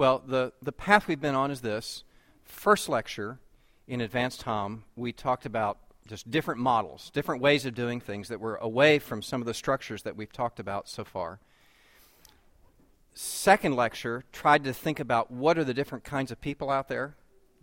Well, the path we've been on is this. First lecture in Advanced Hom, we talked about just different models, different ways of doing things that were away from some of the structures that we've talked about so far. Second lecture tried to think about what are the different kinds of people out there,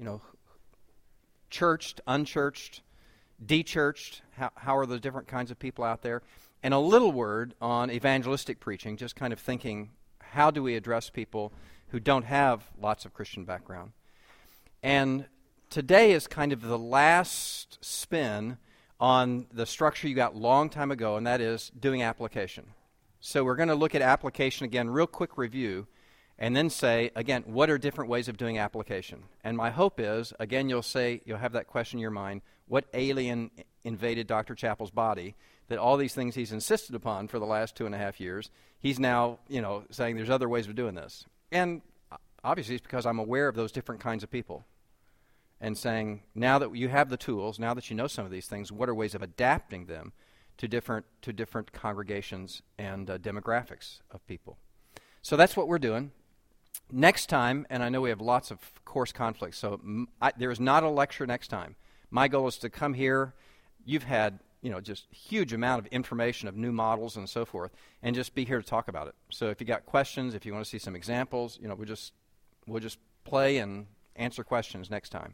churched, unchurched, de-churched, how are the different kinds of people out there, and a little word on evangelistic preaching, just kind of thinking, how do we address people who don't have lots of Christian background? And today is kind of the last spin on the structure you got a long time ago, and that is doing application. So we're going to look at application again, real quick review, and then say, again, what are different ways of doing application? And my hope is, again, you'll have that question in your mind, what alien invaded Dr. Chappell's body that all these things he's insisted upon for the last 2.5 years, he's now, saying there's other ways of doing this. And obviously it's because I'm aware of those different kinds of people and saying, now that you have the tools, now that you know some of these things, what are ways of adapting them to different congregations and demographics of people? So that's what we're doing. Next time, and I know we have lots of course conflicts, so there is not a lecture next time. My goal is to come here. You've had, just huge amount of information of new models and so forth, and just be here to talk about it. So if you got questions, if you want to see some examples, we'll just play and answer questions next time.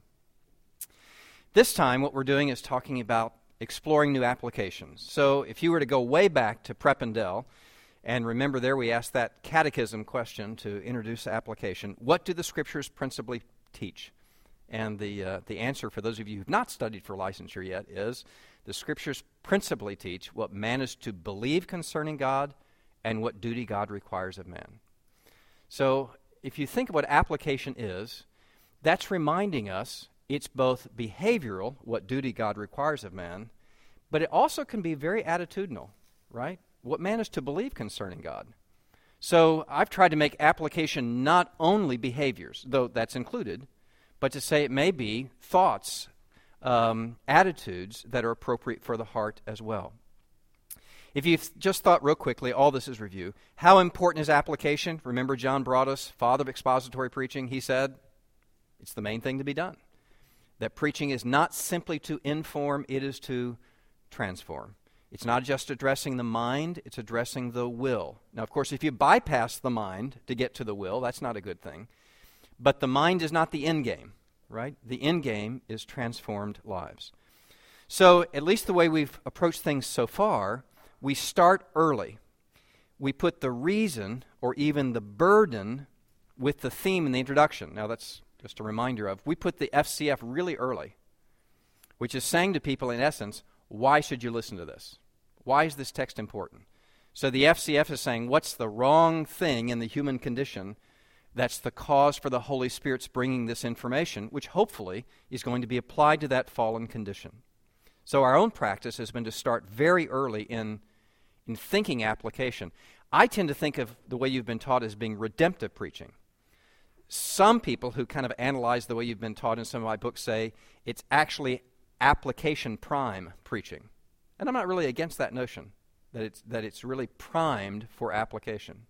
This time, what we're doing is talking about exploring new applications. So if you were to go way back to Prependell, and remember there we asked that catechism question to introduce application, what do the Scriptures principally teach? And the answer for those of you who have not studied for licensure yet is the Scriptures principally teach what man is to believe concerning God and what duty God requires of man. So if you think of what application is, that's reminding us it's both behavioral, what duty God requires of man, but it also can be very attitudinal, right? What man is to believe concerning God. So I've tried to make application not only behaviors, though that's included, but to say it may be thoughts, attitudes that are appropriate for the heart as well. If you've just thought real quickly, all this is review. How important is application? Remember John Broadus, father of expository preaching, he said, it's the main thing to be done. That preaching is not simply to inform, it is to transform. It's not just addressing the mind, it's addressing the will. Now, of course, if you bypass the mind to get to the will, that's not a good thing. But the mind is not the end game, right? The end game is transformed lives. So, at least the way we've approached things so far, we start early. We put the reason or even the burden with the theme in the introduction. Now, that's just a reminder of, we put the FCF really early, which is saying to people, in essence, why should you listen to this? Why is this text important? So the FCF is saying, what's the wrong thing in the human condition that's the cause for the Holy Spirit's bringing this information, which hopefully is going to be applied to that fallen condition. So our own practice has been to start very early in thinking application. I tend to think of the way you've been taught as being redemptive preaching. Some people who kind of analyze the way you've been taught in some of my books say it's actually application prime preaching. And I'm not really against that notion, that it's really primed for application.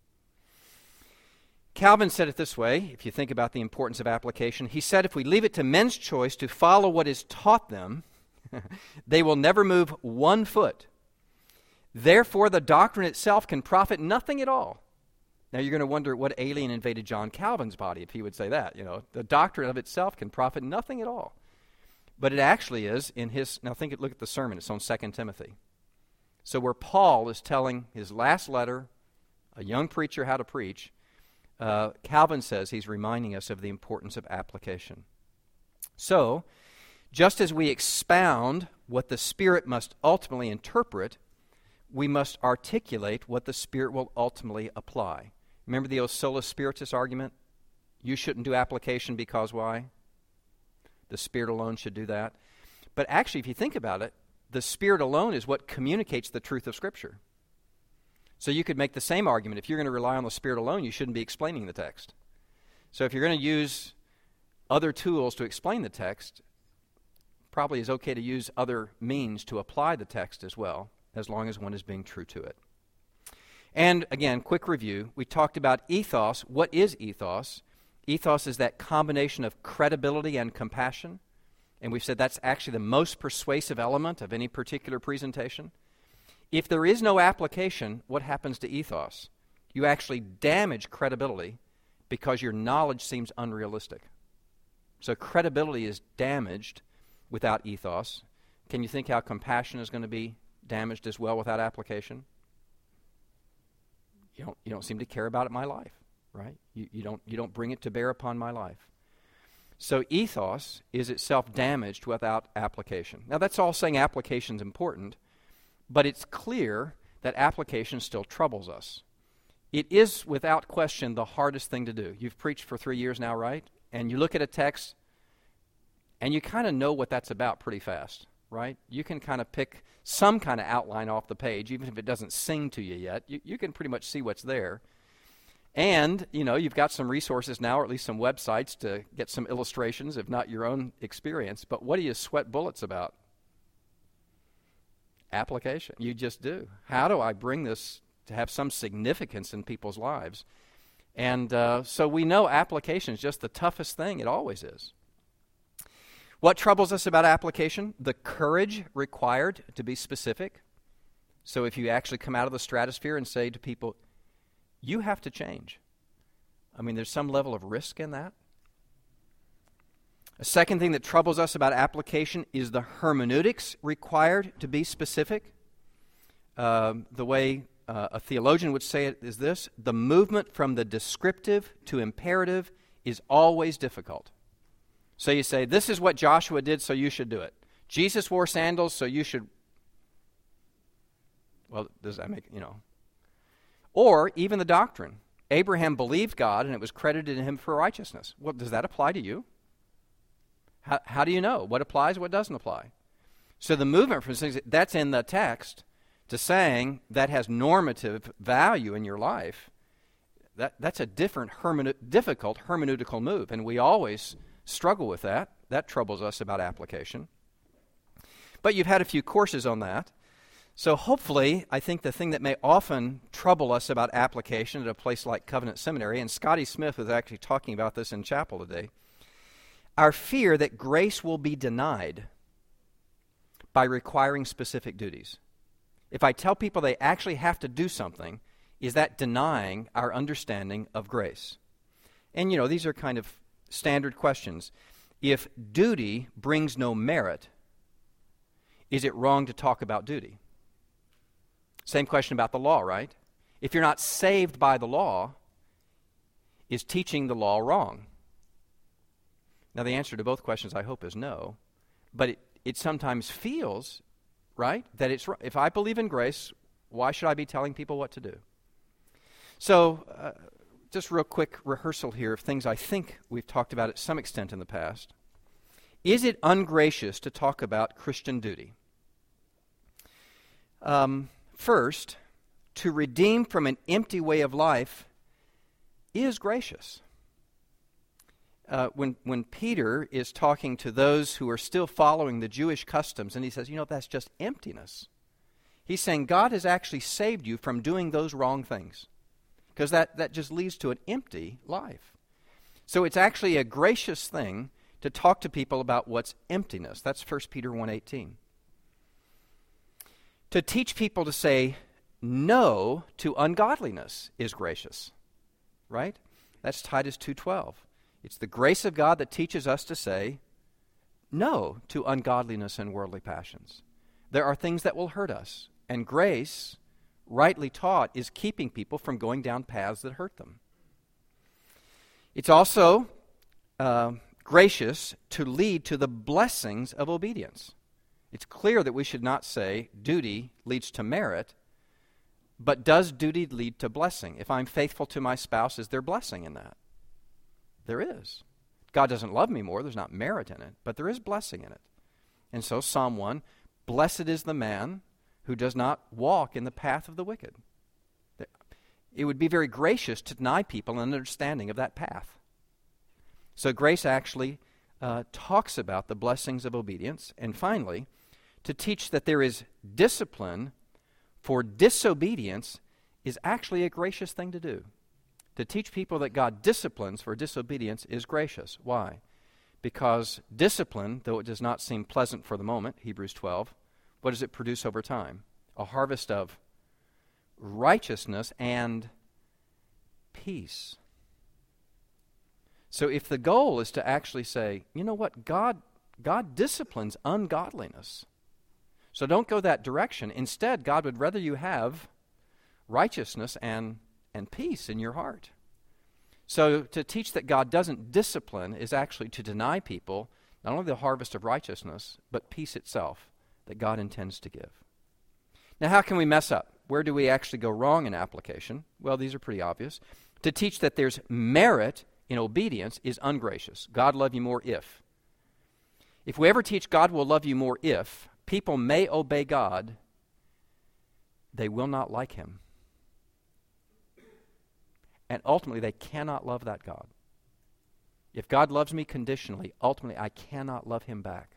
Calvin said it this way, if you think about the importance of application. He said, if we leave it to men's choice to follow what is taught them, they will never move 1 foot. Therefore, the doctrine itself can profit nothing at all. Now, you're going to wonder what alien invaded John Calvin's body if he would say that. The doctrine of itself can profit nothing at all. But it actually is in his, now look at the sermon, it's on 2 Timothy. So where Paul is telling his last letter, a young preacher how to preach, Calvin says he's reminding us of the importance of application. So, just as we expound what the Spirit must ultimately interpret, we must articulate what the Spirit will ultimately apply. Remember the O Solus Spiritus argument? You shouldn't do application because why? The Spirit alone should do that. But actually, if you think about it, the Spirit alone is what communicates the truth of Scripture. So you could make the same argument. If you're going to rely on the Spirit alone, you shouldn't be explaining the text. So if you're going to use other tools to explain the text, probably is okay to use other means to apply the text as well, as long as one is being true to it. And again, quick review. We talked about ethos. What is ethos? Ethos is that combination of credibility and compassion. And we've said that's actually the most persuasive element of any particular presentation. If there is no application, what happens to ethos? You actually damage credibility because your knowledge seems unrealistic. So credibility is damaged without ethos. Can you think how compassion is going to be damaged as well without application? You don't seem to care about it in my life, right? You don't bring it to bear upon my life. So ethos is itself damaged without application. Now that's all saying application is important, but it's clear that application still troubles us. It is without question the hardest thing to do. You've preached for 3 years now, right? And you look at a text and you kind of know what that's about pretty fast, right? You can kind of pick some kind of outline off the page, even if it doesn't sing to you yet. You can pretty much see what's there. And, you've got some resources now, or at least some websites to get some illustrations, if not your own experience. But what do you sweat bullets about? Application. You just do. How do I bring this to have some significance in people's lives? And so we know application is just the toughest thing. It always is. What troubles us about application? The courage required to be specific. So if you actually come out of the stratosphere and say to people, you have to change. I mean, there's some level of risk in that. A second thing that troubles us about application is the hermeneutics required to be specific. The way a theologian would say it is this: the movement from the descriptive to imperative is always difficult. So you say, this is what Joshua did, so you should do it. Jesus wore sandals, so you should. Well, does that make, Or even the doctrine. Abraham believed God, and it was credited to him for righteousness. Well, does that apply to you? How do you know what applies, what doesn't apply? So the movement from things that's in the text to saying that has normative value in your life, that's a different difficult hermeneutical move, and we always struggle with that. That troubles us about application. But you've had a few courses on that. So hopefully, I think the thing that may often trouble us about application at a place like Covenant Seminary, and Scotty Smith was actually talking about this in chapel today, our fear that grace will be denied by requiring specific duties. If I tell people they actually have to do something, is that denying our understanding of grace? And these are kind of standard questions. If duty brings no merit, is it wrong to talk about duty? Same question about the law, right? If you're not saved by the law, is teaching the law wrong? Now, the answer to both questions, I hope, is no. But it sometimes feels, right, that it's wrong. If I believe in grace, why should I be telling people what to do? So, just real quick rehearsal here of things I think we've talked about at some extent in the past. Is it ungracious to talk about Christian duty? First, to redeem from an empty way of life is gracious. When Peter is talking to those who are still following the Jewish customs, and he says, that's just emptiness. He's saying God has actually saved you from doing those wrong things, because that just leads to an empty life. So it's actually a gracious thing to talk to people about what's emptiness. That's 1 Peter 1:18. To teach people to say no to ungodliness is gracious, right? That's Titus 2:12. It's the grace of God that teaches us to say no to ungodliness and worldly passions. There are things that will hurt us, and grace, rightly taught, is keeping people from going down paths that hurt them. It's also gracious to lead to the blessings of obedience. It's clear that we should not say duty leads to merit, but does duty lead to blessing? If I'm faithful to my spouse, is there blessing in that? There is. God doesn't love me more, there's not merit in it, but there is blessing in it. And so Psalm 1, blessed is the man who does not walk in the path of the wicked. It would be very gracious to deny people an understanding of that path. So grace actually talks about the blessings of obedience. And finally, to teach that there is discipline for disobedience is actually a gracious thing to do. To teach people that God disciplines for disobedience is gracious. Why? Because discipline, though it does not seem pleasant for the moment, Hebrews 12, what does it produce over time? A harvest of righteousness and peace. So if the goal is to actually say, you know what, God disciplines ungodliness. So don't go that direction. Instead, God would rather you have righteousness and peace in your heart. So to teach that God doesn't discipline is actually to deny people not only the harvest of righteousness, but peace itself that God intends to give. Now, how can we mess up? Where do we actually go wrong in application? Well, these are pretty obvious. To teach that there's merit in obedience is ungracious. God love you more if. If we ever teach God will love you more if, people may obey God, they will not like him. And ultimately, they cannot love that God. If God loves me conditionally, ultimately, I cannot love him back.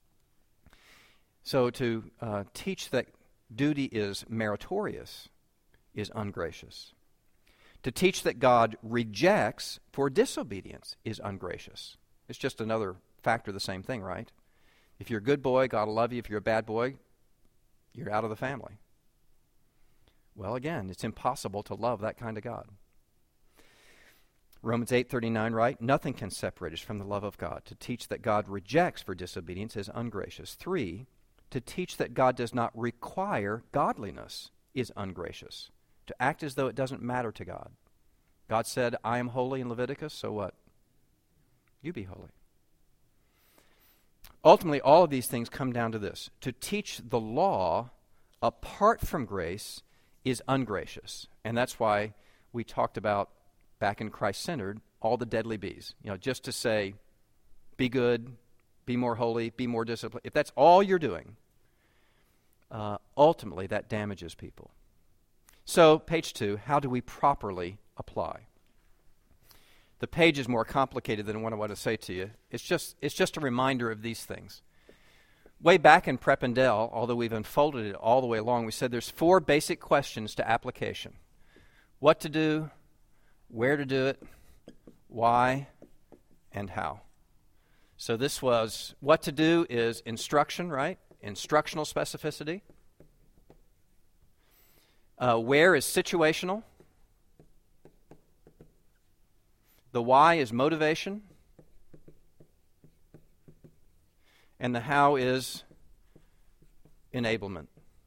So to teach that duty is meritorious is ungracious. To teach that God rejects for disobedience is ungracious. It's just another factor of the same thing, right? If you're a good boy, God will love you. If you're a bad boy, you're out of the family. Well, again, it's impossible to love that kind of God. Romans 8:39, right? Nothing can separate us from the love of God. To teach that God rejects for disobedience is ungracious. 3, to teach that God does not require godliness is ungracious. To act as though it doesn't matter to God. God said, I am holy in Leviticus, so what? You be holy. Ultimately, all of these things come down to this. To teach the law apart from grace is ungracious. And that's why we talked about, back in Christ-centered, all the deadly B's. You know, just to say, be good, be more holy, be more disciplined. If that's all you're doing, ultimately that damages people. So, page 2, how do we properly apply? The page is more complicated than what I want to say to you. It's just a reminder of these things. Way back in Prep and Del, although we've unfolded it all the way along, we said there's 4 basic questions to application. What to do, where to do it, why, and how. So this was, what to do is instruction, right? Instructional specificity. Where is situational. The why is motivation. And the how is enablement.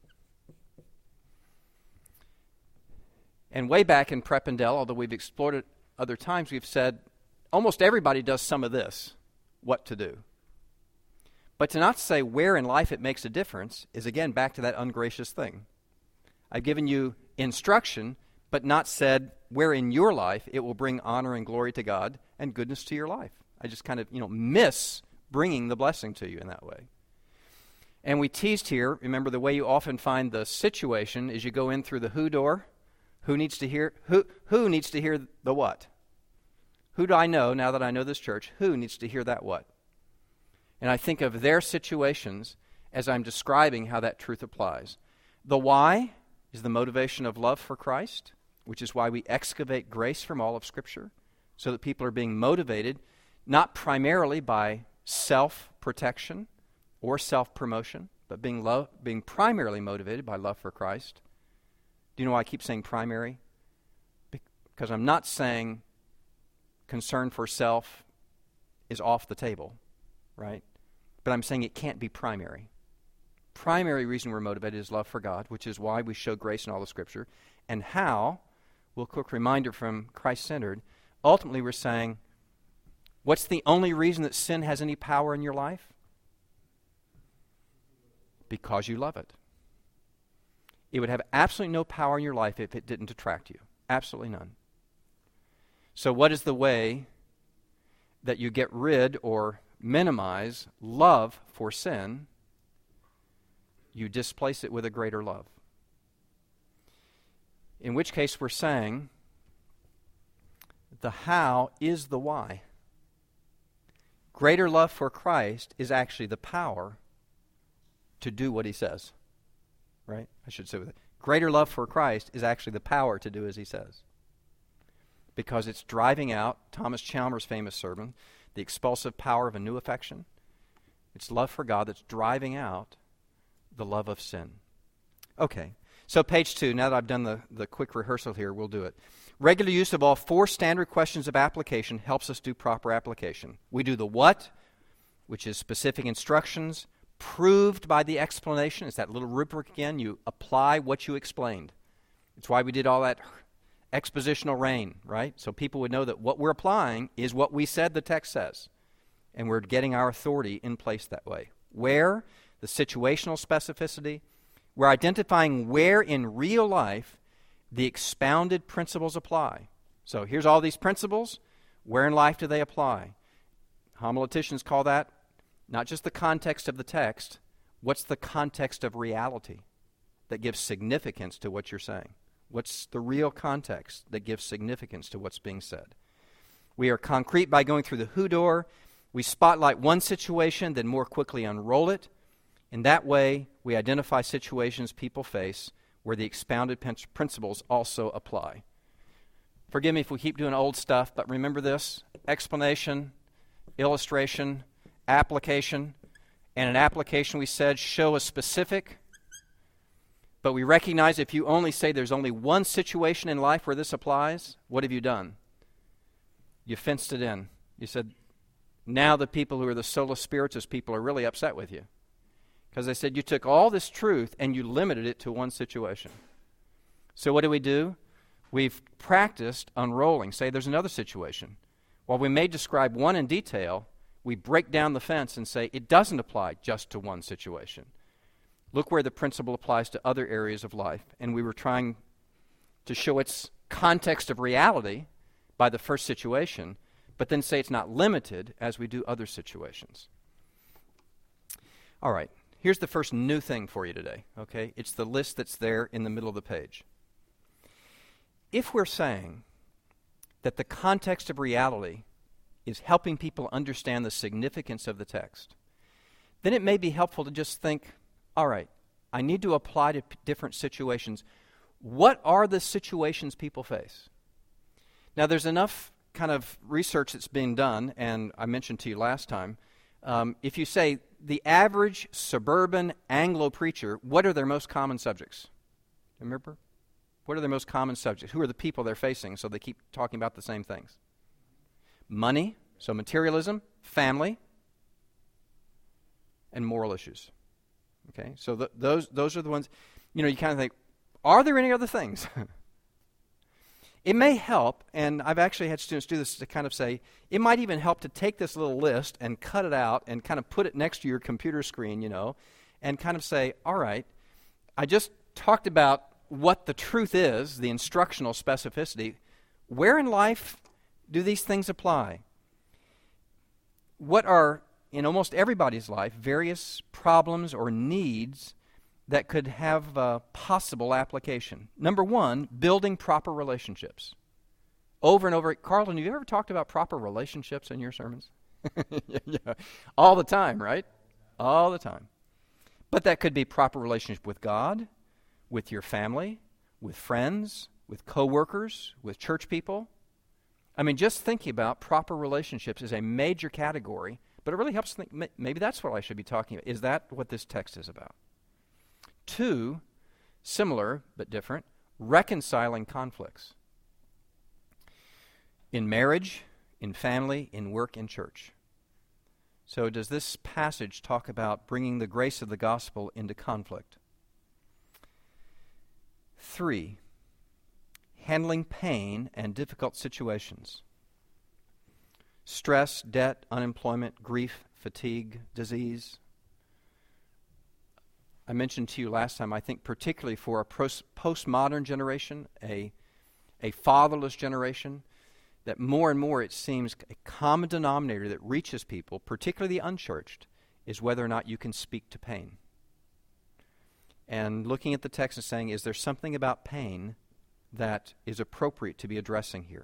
And way back in Prep and Del, although we've explored it other times, we've said almost everybody does some of this, what to do. But to not say where in life it makes a difference is, again, back to that ungracious thing. I've given you instruction, but not said where in your life it will bring honor and glory to God and goodness to your life. I just kind of, miss bringing the blessing to you in that way. And we teased here, remember the way you often find the situation is you go in through the who door. Who needs to hear the what? Who do I know now that I know this church? Who needs to hear that what? And I think of their situations as I'm describing how that truth applies. The why is the motivation of love for Christ, which is why we excavate grace from all of Scripture, so that people are being motivated not primarily by self-protection or self-promotion, but being primarily motivated by love for Christ. Do you know why I keep saying primary? Because I'm not saying concern for self is off the table, right? But I'm saying it can't be primary. Primary reason we're motivated is love for God, which is why we show grace in all the Scripture. And how, well, quick reminder from Christ-centered, ultimately we're saying, what's the only reason that sin has any power in your life? Because you love it. It would have absolutely no power in your life if it didn't attract you. Absolutely none. So what is the way that you get rid or minimize love for sin? You displace it with a greater love. In which case we're saying the how is the why. Greater love for Christ is actually the power to do what he says. Right? I should say with it. Greater love for Christ is actually the power to do as he says. because it's driving out Thomas Chalmers' famous sermon, the expulsive power of a new affection. It's love for God that's driving out the love of sin. Okay, so page 2, now that I've done the quick rehearsal here, we'll do it. Regular use of all 4 standard questions of application helps us do proper application. We do the what, which is specific instructions, proved by the explanation. It's that little rubric again. You apply what you explained. It's why we did all that expositional rain, right? So people would know that what we're applying is what we said the text says. And we're getting our authority in place that way. Where? The situational specificity. We're identifying where in real life the expounded principles apply. So here's all these principles. Where in life do they apply? Homileticians call that not just the context of the text, what's the context of reality that gives significance to what you're saying? What's the real context that gives significance to what's being said? We are concrete by going through the who door. We spotlight one situation, then more quickly unroll it. In that way, we identify situations people face where the expounded principles also apply. Forgive me if we keep doing old stuff, but remember this: explanation, illustration, application. And in application, we said show a specific, but we recognize if you only say there's only one situation in life where this applies, what have you done? You fenced it in. You said, now the people who are the sola spiritus people are really upset with you. Because they said you took all this truth and you limited it to one situation. So what do? We've practiced unrolling. Say there's another situation. While we may describe one in detail, we break down the fence and say it doesn't apply just to one situation. Look where the principle applies to other areas of life. And we were trying to show its context of reality by the first situation, but then say it's not limited as we do other situations. All right. Here's the first new thing for you today, okay? It's the list that's there in the middle of the page. If we're saying that the context of reality is helping people understand the significance of the text, then it may be helpful to just think, all right, I need to apply to different situations. What are the situations people face? Now, there's enough kind of research that's being done, and I mentioned to you last time, if you say the average suburban Anglo preacher, what are their most common subjects? Remember? What are their most common subjects? Who are the people they're facing so they keep talking about the same things? Money, so materialism, family, and moral issues. Okay, so those are the ones, you kind of think, are there any other things? It may help, and I've actually had students do this to kind of say, it might even help to take this little list and cut it out and kind of put it next to your computer screen, and kind of say, all right, I just talked about what the truth is, the instructional specificity. Where in life do these things apply? What are, in almost everybody's life, various problems or needs that could have a possible application? Number one, building proper relationships. Over and over. Carlton, have you ever talked about proper relationships in your sermons? Yeah. All the time, right? All the time. But that could be proper relationship with God, with your family, with friends, with coworkers, with church people. I mean, just thinking about proper relationships is a major category, but it really helps think, maybe that's what I should be talking about. Is that what this text is about? 2, similar but different, reconciling conflicts. In marriage, in family, in work, in church. So does this passage talk about bringing the grace of the gospel into conflict? 3, handling pain and difficult situations. Stress, debt, unemployment, grief, fatigue, disease. I mentioned to you last time, I think particularly for a postmodern generation, a fatherless generation, that more and more it seems a common denominator that reaches people, particularly the unchurched, is whether or not you can speak to pain. And looking at the text and saying, is there something about pain that is appropriate to be addressing here?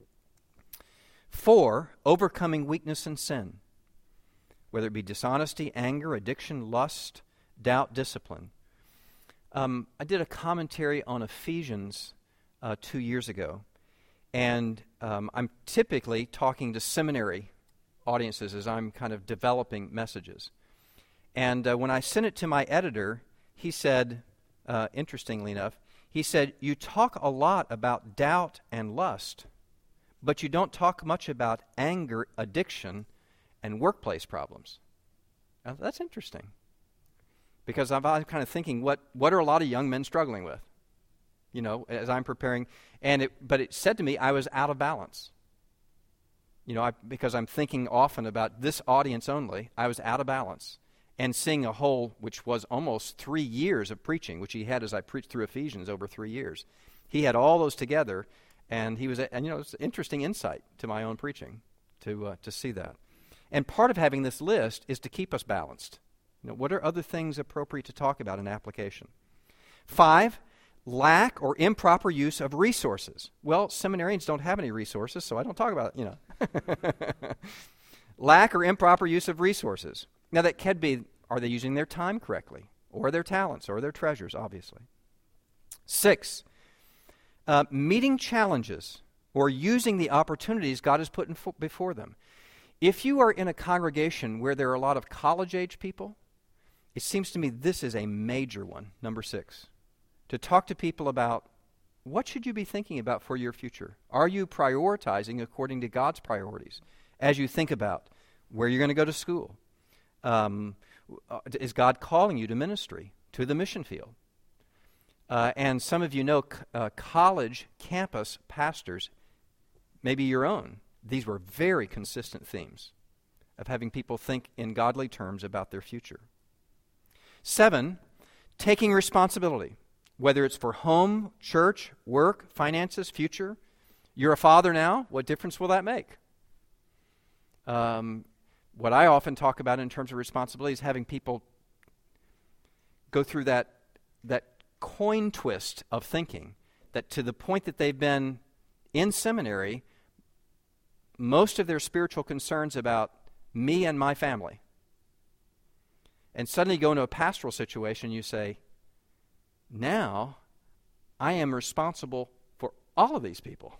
4, overcoming weakness and sin, whether it be dishonesty, anger, addiction, lust, doubt, discipline. I did a commentary on Ephesians 2 years ago, And I'm typically talking to seminary audiences as I'm kind of developing messages. And when I sent it to my editor, he said, interestingly enough, he said, "You talk a lot about doubt and lust, but you don't talk much about anger, addiction, and workplace problems." Now, that's interesting, because I'm kind of thinking, what are a lot of young men struggling with? You know, as I'm preparing, but it said to me I was out of balance. You know, because I'm thinking often about this audience only, I was out of balance. And seeing a whole, which was almost 3 years of preaching, which he had as I preached through Ephesians over 3 years. He had all those together, and it's an interesting insight to my own preaching to see that. And part of having this list is to keep us balanced. You know, what are other things appropriate to talk about in application? 5, lack or improper use of resources. Well, seminarians don't have any resources, so I don't talk about it, Lack or improper use of resources. Now, that could be, are they using their time correctly, or their talents, or their treasures, obviously. 6, meeting challenges or using the opportunities God has put before them. If you are in a congregation where there are a lot of college-age people, it seems to me this is a major one, number 6. To talk to people about what should you be thinking about for your future. Are you prioritizing according to God's priorities as you think about where you're going to go to school? Is God calling you to ministry, to the mission field? And some of you know college campus pastors, maybe your own. These were very consistent themes of having people think in godly terms about their future. 7, taking responsibility, whether it's for home, church, work, finances, future. You're a father now. What difference will that make? What I often talk about in terms of responsibility is having people go through that coin twist of thinking, that to the point that they've been in seminary, most of their spiritual concerns about me and my family. And suddenly you go into a pastoral situation, you say, now I am responsible for all of these people.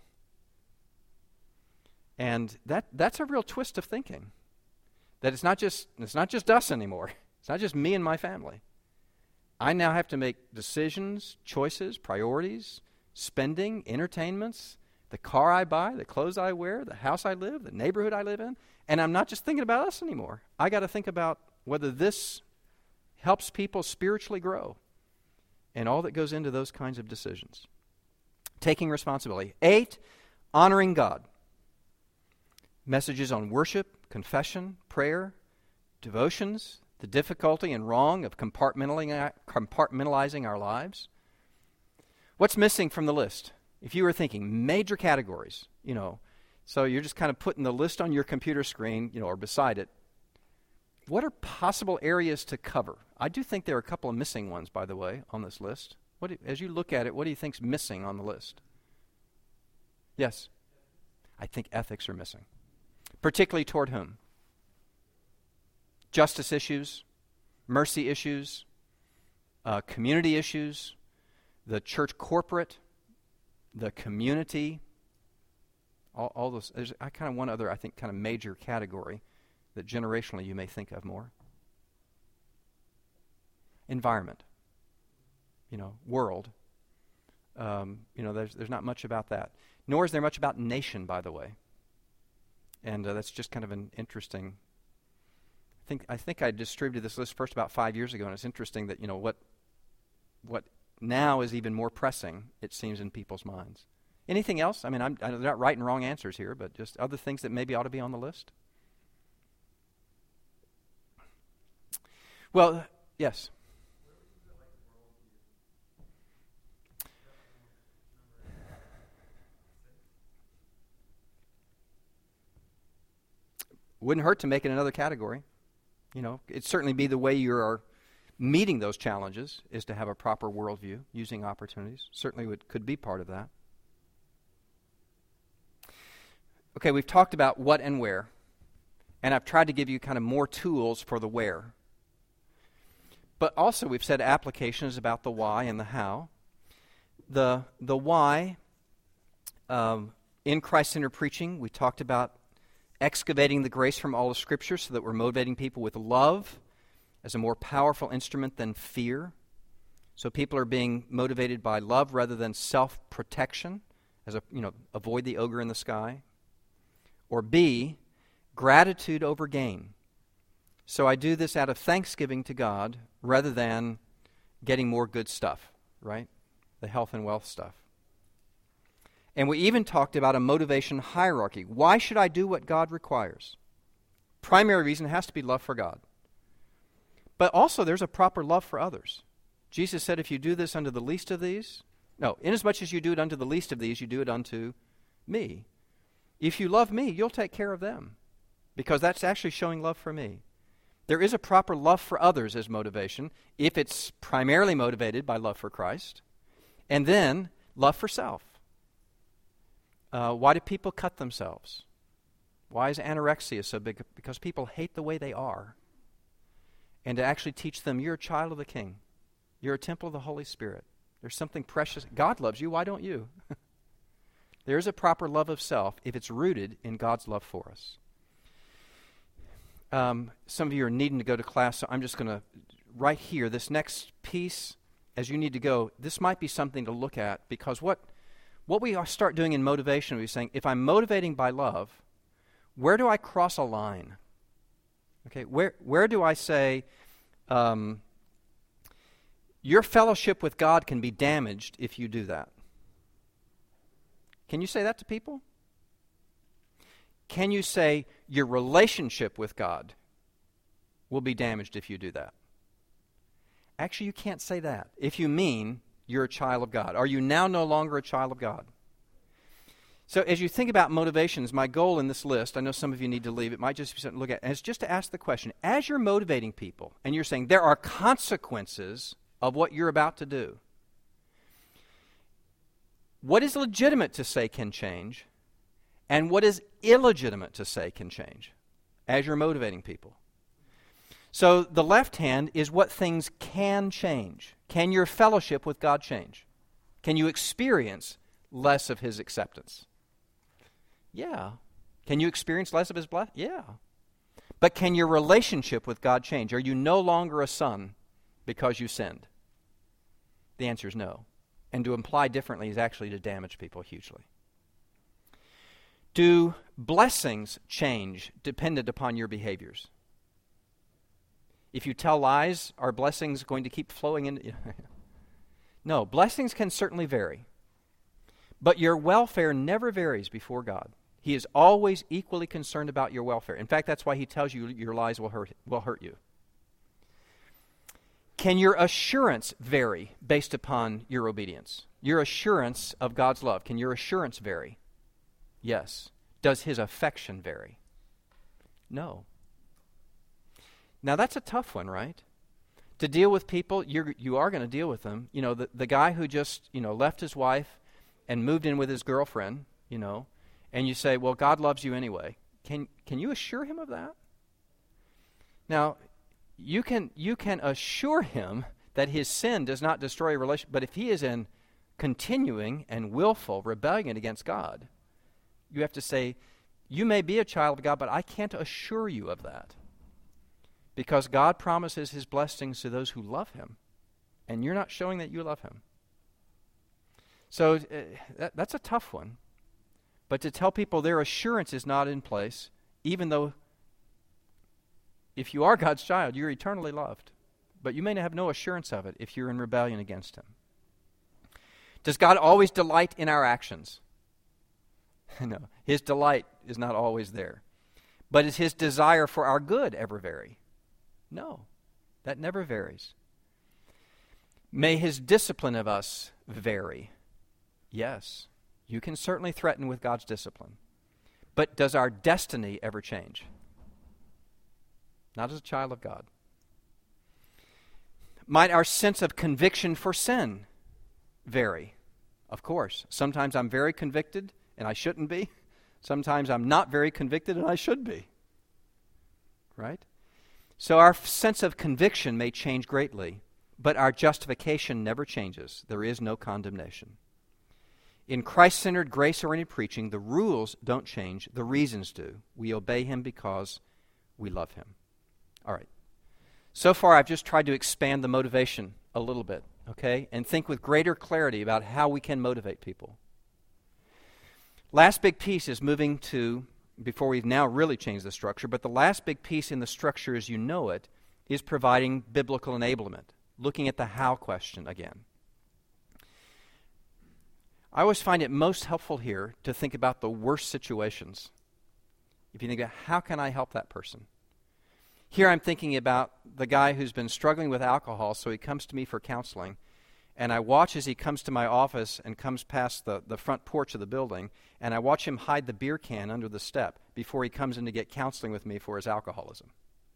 And that's a real twist of thinking. That it's not just us anymore. It's not just me and my family. I now have to make decisions, choices, priorities, spending, entertainments, the car I buy, the clothes I wear, the house I live, the neighborhood I live in. And I'm not just thinking about us anymore. I got to think about whether this helps people spiritually grow and all that goes into those kinds of decisions. Taking responsibility. 8, honoring God. Messages on worship, confession, prayer, devotions, the difficulty and wrong of compartmentalizing our lives. What's missing from the list? If you were thinking major categories, so you're just kind of putting the list on your computer screen, or beside it. What are possible areas to cover? I do think there are a couple of missing ones, by the way, on this list. As you look at it, what do you think's missing on the list? Yes? I think ethics are missing. Particularly toward whom? Justice issues, mercy issues, community issues, the church corporate, the community, all those. There's kind of one other, I think, kind of major category that generationally you may think of more. Environment, world. There's not much about that. Nor is there much about nation, by the way. And that's just kind of an interesting. I think I distributed this list first about 5 years ago, and it's interesting that what now is even more pressing, it seems, in people's minds. Anything else? I mean, I'm not right and wrong answers here, but just other things that maybe ought to be on the list. Well, yes. Wouldn't hurt to make it another category. It'd certainly be the way you are meeting those challenges is to have a proper worldview, using opportunities. Certainly could be part of that. Okay, we've talked about what and where, and I've tried to give you kind of more tools for the where. But also we've said application is about the why and the how. The why, In Christ-centered preaching, we talked about excavating the grace from all of Scripture so that we're motivating people with love as a more powerful instrument than fear. So people are being motivated by love rather than self-protection, as avoid the ogre in the sky. Or B, gratitude over gain. So I do this out of thanksgiving to God rather than getting more good stuff, right? The health and wealth stuff. And we even talked about a motivation hierarchy. Why should I do what God requires? Primary reason has to be love for God. But also there's a proper love for others. Jesus said, if you do this unto the least of these, inasmuch as you do it unto the least of these, you do it unto me. If you love me, you'll take care of them, because that's actually showing love for me. There is a proper love for others as motivation, if it's primarily motivated by love for Christ, and then love for self. Why do people cut themselves? Why is anorexia so big? Because people hate the way they are. And to actually teach them, you're a child of the King. You're a temple of the Holy Spirit. There's something precious. God loves you. Why don't you? There is a proper love of self if it's rooted in God's love for us. Some of you are needing to go to class, so I'm just going to, right here, this next piece, as you need to go, this might be something to look at, because what we start doing in motivation, we're saying, if I'm motivating by love, where do I cross a line? Okay, where do I say, your fellowship with God can be damaged if you do that? Can you say that to people? Can you say your relationship with God will be damaged if you do that? Actually, you can't say that if you mean you're a child of God. Are you now no longer a child of God? So as you think about motivations, my goal in this list, I know some of you need to leave, it might just be something to look at, is just to ask the question, as you're motivating people, and you're saying there are consequences of what you're about to do, what is legitimate to say can change, and what is illegitimate to say can change as you're motivating people? So the left hand is what things can change. Can your fellowship with God change? Can you experience less of His acceptance? Yeah. Can you experience less of His blessing? Yeah. But can your relationship with God change? Are you no longer a son because you sinned? The answer is no. And to imply differently is actually to damage people hugely. Do blessings change dependent upon your behaviors? If you tell lies, are blessings going to keep flowing in? No, blessings can certainly vary. But your welfare never varies before God. He is always equally concerned about your welfare. In fact, that's why He tells you your lies will hurt you. Can your assurance vary based upon your obedience? Your assurance of God's love, can your assurance vary? Yes. Does His affection vary? No. Now that's a tough one, right? To deal with people, you are going to deal with them. You know, the guy who just, left his wife and moved in with his girlfriend, and you say, well, God loves you anyway. Can you assure him of that? Now, you can assure him that his sin does not destroy a relationship, but if he is in continuing and willful rebellion against God, you have to say, you may be a child of God, but I can't assure you of that. Because God promises His blessings to those who love Him, and you're not showing that you love Him. So that's a tough one. But to tell people their assurance is not in place, even though if you are God's child, you're eternally loved. But you may have no assurance of it if you're in rebellion against Him. Does God always delight in our actions? No, His delight is not always there. But is His desire for our good ever vary? No, that never varies. May His discipline of us vary? Yes, you can certainly threaten with God's discipline. But does our destiny ever change? Not as a child of God. Might our sense of conviction for sin vary? Of course. Sometimes I'm very convicted and I shouldn't be. Sometimes I'm not very convicted and I should be. Right? So our sense of conviction may change greatly, but our justification never changes. There is no condemnation. In Christ-centered, grace-oriented preaching, the rules don't change, the reasons do. We obey him because we love him. All right. So far, I've just tried to expand the motivation a little bit, okay, and think with greater clarity about how we can motivate people. Last big piece is moving to, before we've now really changed the structure, but the last big piece in the structure as you know it is providing biblical enablement, looking at the how question again. I always find it most helpful here to think about the worst situations. If you think about how can I help that person? Here I'm thinking about the guy who's been struggling with alcohol, so he comes to me for counseling, and I watch as he comes to my office and comes past the front porch of the building, and I watch him hide the beer can under the step before he comes in to get counseling with me for his alcoholism.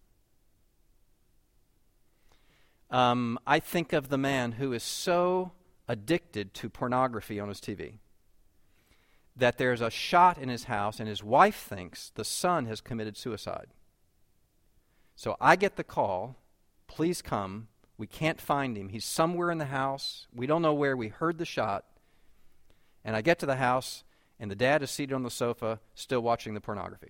I think of the man who is so addicted to pornography on his TV that there's a shot in his house and his wife thinks the son has committed suicide. So I get the call, please come, we can't find him, he's somewhere in the house, we don't know where, we heard the shot, and I get to the house and the dad is seated on the sofa still watching the pornography.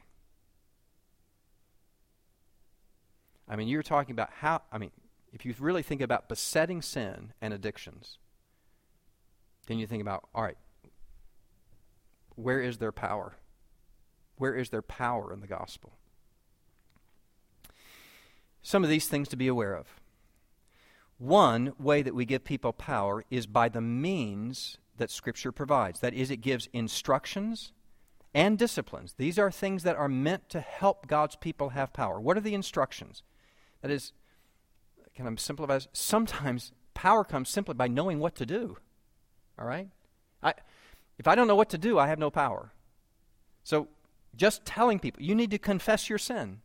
I mean, you're talking about if you really think about besetting sin and addictions, then you think about, all right, where is their power? Where is their power in the gospel? Some of these things to be aware of. One way that we give people power is by the means that Scripture provides. That is, it gives instructions and disciplines. These are things that are meant to help God's people have power. What are the instructions? That is, can I simplify this? Sometimes power comes simply by knowing what to do. All right? If I don't know what to do, I have no power. So just telling people, you need to confess your sin,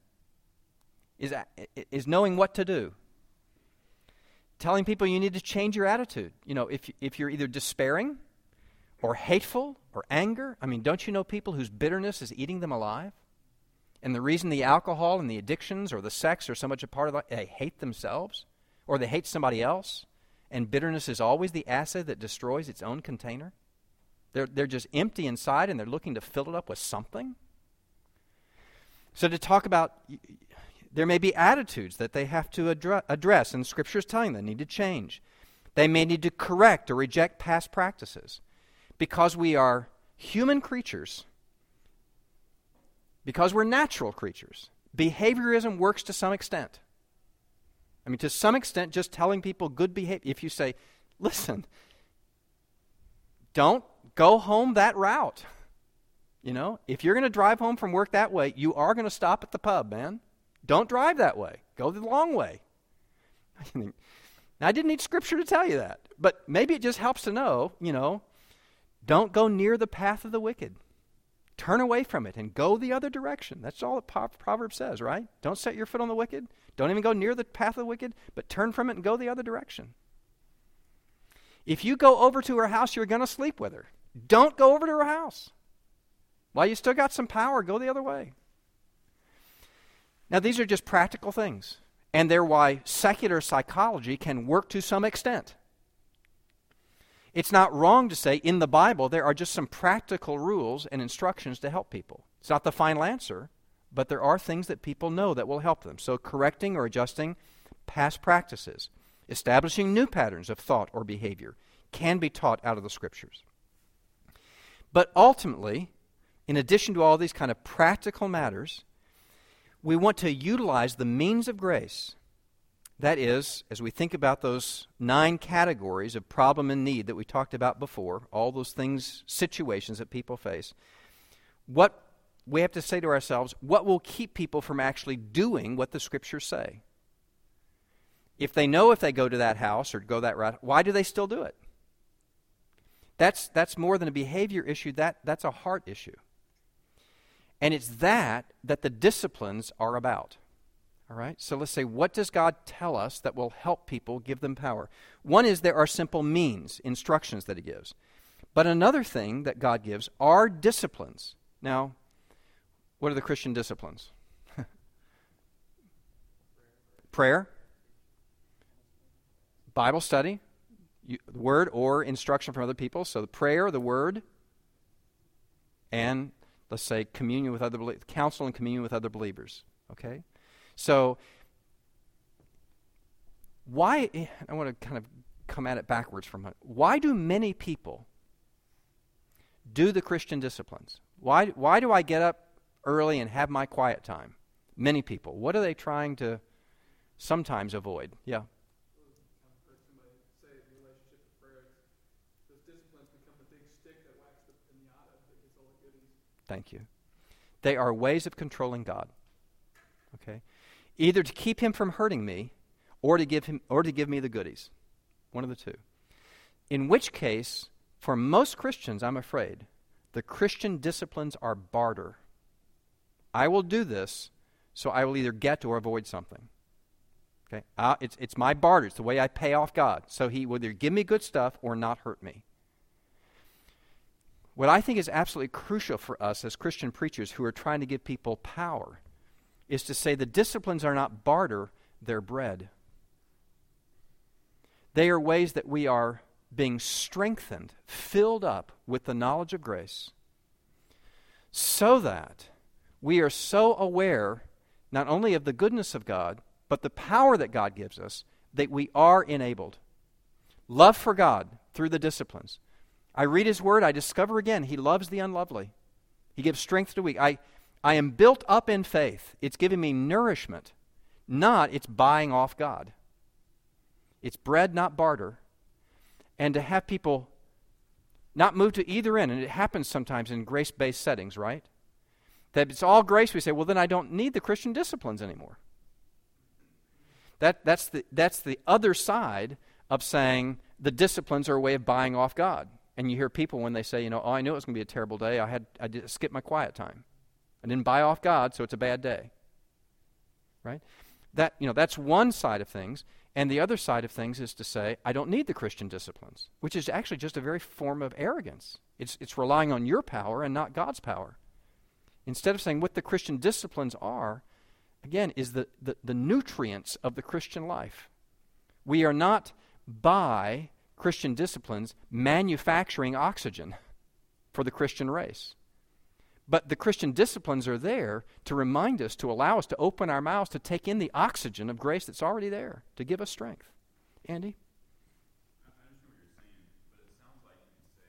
is knowing what to do. Telling people you need to change your attitude. You know, if you're either despairing or hateful or anger, I mean, don't you know people whose bitterness is eating them alive? And the reason the alcohol and the addictions or the sex are so much a part of life, they hate themselves or they hate somebody else. And bitterness is always the acid that destroys its own container. They're just empty inside and they're looking to fill it up with something. So to talk about, there may be attitudes that they have to address, and Scripture is telling them they need to change. They may need to correct or reject past practices. Because we are human creatures, because we're natural creatures, behaviorism works to some extent. I mean, to some extent, just telling people good behavior. If you say, listen, don't go home that route. You know, if you're going to drive home from work that way, you are going to stop at the pub, man. Don't drive that way. Go the long way. I didn't need Scripture to tell you that. But maybe it just helps to know, you know, don't go near the path of the wicked. Turn away from it and go the other direction. That's all the Proverbs says, right? Don't set your foot on the wicked. Don't even go near the path of the wicked, but turn from it and go the other direction. If you go over to her house, you're going to sleep with her. Don't go over to her house. While you still got some power, go the other way. Now, these are just practical things, and they're why secular psychology can work to some extent. It's not wrong to say in the Bible there are just some practical rules and instructions to help people. It's not the final answer, but there are things that people know that will help them. So correcting or adjusting past practices, establishing new patterns of thought or behavior can be taught out of the Scriptures. But ultimately, in addition to all these kind of practical matters, we want to utilize the means of grace. That is, as we think about those 9 categories of problem and need that we talked about before, all those things, situations that people face, what we have to say to ourselves, what will keep people from actually doing what the Scriptures say? If they know if they go to that house or go that route, why do they still do it? That's more than a behavior issue, that's a heart issue. And it's that the disciplines are about. All right? So let's say, what does God tell us that will help people, give them power? One is there are simple means, instructions that He gives. But another thing that God gives are disciplines. Now, what are the Christian disciplines? Prayer, Bible study, The word or instruction from other people. So the prayer, the word, and let's say communion with other counsel and communion with other believers. Okay? So why, I want to kind of come at it backwards from it. Why do many people do the Christian disciplines? Why do I get up early and have my quiet time? Many people. What are they trying to sometimes avoid? Yeah. Thank you. They are ways of controlling God. Okay? Either to keep him from hurting me or to give me the goodies. One of the two. In which case, for most Christians, I'm afraid, the Christian disciplines are barter. I will do this, so I will either get or avoid something. Okay? It's my barter. It's the way I pay off God. So he will either give me good stuff or not hurt me. What I think is absolutely crucial for us as Christian preachers who are trying to give people power is to say the disciplines are not barter, they're bread. They are ways that we are being strengthened, filled up with the knowledge of grace, so that we are so aware not only of the goodness of God, but the power that God gives us, that we are enabled. Love for God through the disciplines. I read his word, I discover again, he loves the unlovely. He gives strength to the weak. I am built up in faith. It's giving me nourishment, not it's buying off God. It's bread, not barter. And to have people not move to either end, and it happens sometimes in grace-based settings, right? That it's all grace, we say, well, then I don't need the Christian disciplines anymore. That's the other side of saying the disciplines are a way of buying off God. And you hear people when they say, oh, I knew it was going to be a terrible day. I did skip my quiet time. I didn't buy off God, so it's a bad day. Right? That's one side of things. And the other side of things is to say, I don't need the Christian disciplines, which is actually just a very form of arrogance. It's relying on your power and not God's power. Instead of saying what the Christian disciplines are, again, is the nutrients of the Christian life. We are not by Christian disciplines manufacturing oxygen for the Christian race. But the Christian disciplines are there to remind us, to allow us to open our mouths to take in the oxygen of grace that's already there, to give us strength. Andy? I understand what you're saying, but it sounds like you can say,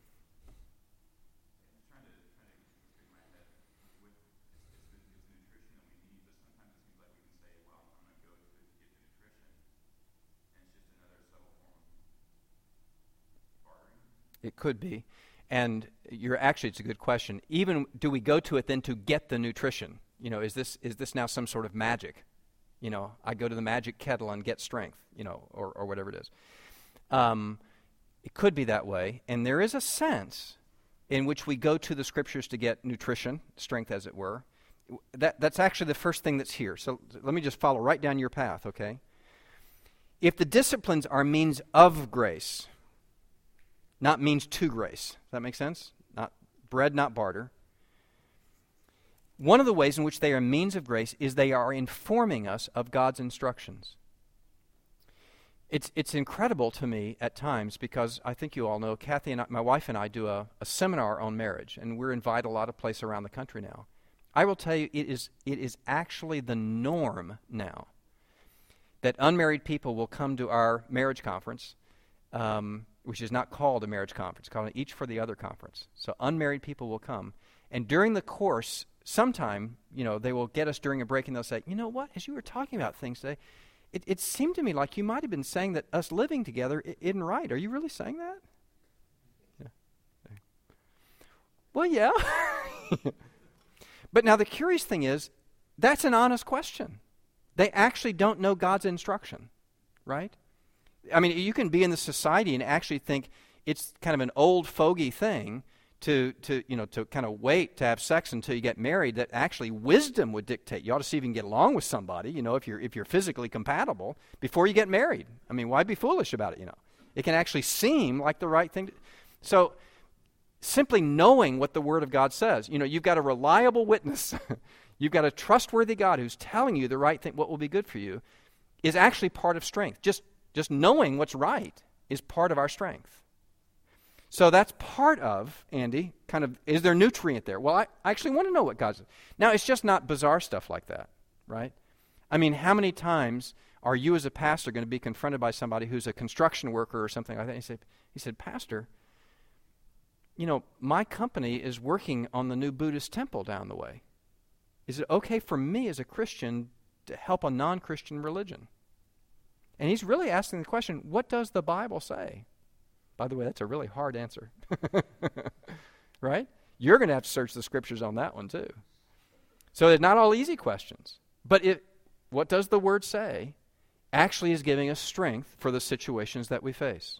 I'm trying to stick my head with it's the nutrition that we need, but sometimes it seems like we can say, well, I'm going to go to get the nutrition, and it's just another subtle form of bartering. It could be. And it's a good question. Even do we go to it then to get the nutrition? Is this now some sort of magic? I go to the magic kettle and get strength, or whatever it is. It could be that way. And there is a sense in which we go to the Scriptures to get nutrition, strength as it were. That's actually the first thing that's here. So let me just follow right down your path, okay? If the disciplines are means of grace, not means to grace. Does that make sense? Not bread, not barter. One of the ways in which they are means of grace is they are informing us of God's instructions. It's incredible to me at times because I think you all know, Kathy and my wife and I do a seminar on marriage, and we're invited a lot of places around the country now. I will tell you, it is actually the norm now that unmarried people will come to our marriage conference, which is not called a marriage conference, it's called an Each for the Other conference. So unmarried people will come. And during the course, sometime, they will get us during a break and they'll say, you know what, as you were talking about things today, it seemed to me like you might have been saying that us living together isn't right. Are you really saying that? Yeah. Well, yeah. But now the curious thing is, that's an honest question. They actually don't know God's instruction, right? I mean, you can be in the society and actually think it's kind of an old fogey thing to kind of wait to have sex until you get married. That actually wisdom would dictate you ought to see if you can get along with somebody. If you're physically compatible before you get married. I mean, why be foolish about it? It can actually seem like the right thing. So, simply knowing what the Word of God says, you've got a reliable witness. You've got a trustworthy God who's telling you the right thing, what will be good for you, is actually part of strength. Just knowing what's right is part of our strength. So that's part of, Andy, kind of, is there nutrient there? Well, I actually want to know what God says. Now, it's just not bizarre stuff like that, right? I mean, how many times are you as a pastor going to be confronted by somebody who's a construction worker or something like that? He said, Pastor, my company is working on the new Buddhist temple down the way. Is it okay for me as a Christian to help a non-Christian religion? And he's really asking the question, what does the Bible say? By the way, that's a really hard answer. Right? You're going to have to search the scriptures on that one too. So they're not all easy questions. But what does the Word say actually is giving us strength for the situations that we face.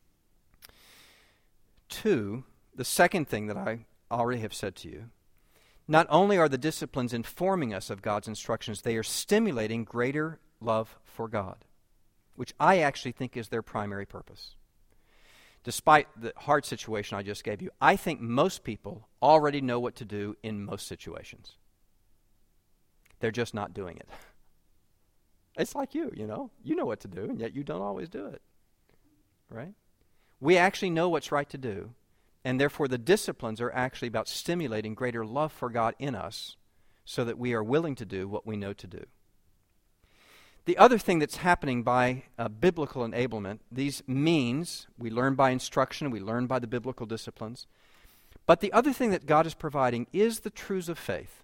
2, the second thing that I already have said to you, not only are the disciplines informing us of God's instructions, they are stimulating greater love for God, which I actually think is their primary purpose. Despite the hard situation I just gave you, I think most people already know what to do in most situations. They're just not doing it. It's like you know what to do, and yet you don't always do it, right? We actually know what's right to do, and therefore the disciplines are actually about stimulating greater love for God in us so that we are willing to do what we know to do. The other thing that's happening by biblical enablement, these means, we learn by instruction, we learn by the biblical disciplines, but the other thing that God is providing is the truths of faith.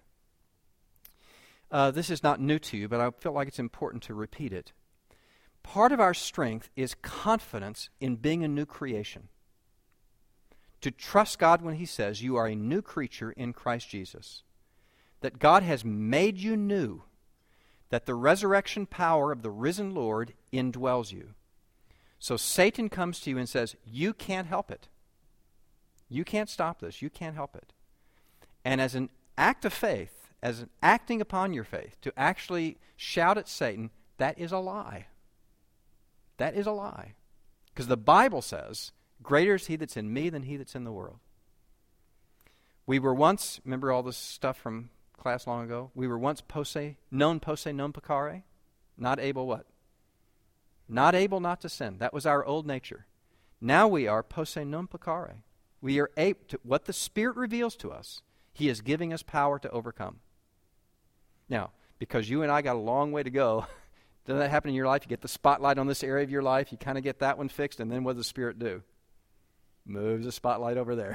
This is not new to you, but I feel like it's important to repeat it. Part of our strength is confidence in being a new creation. To trust God when He says you are a new creature in Christ Jesus. That God has made you new. That the resurrection power of the risen Lord indwells you. So Satan comes to you and says, you can't help it. You can't stop this. You can't help it. And as an act of faith, as an acting upon your faith, to actually shout at Satan, that is a lie. That is a lie. Because the Bible says, greater is He that's in me than he that's in the world. We were once, remember all this stuff from class long ago? We were once non pecare, not able what? Not able not to sin. That was our old nature. Now we are posse non pecare. We are able to, what the Spirit reveals to us, He is giving us power to overcome. Now, because you and I got a long way to go, doesn't that happen in your life? You get the spotlight on this area of your life, you kind of get that one fixed, and then what does the Spirit do? Moves the spotlight over there.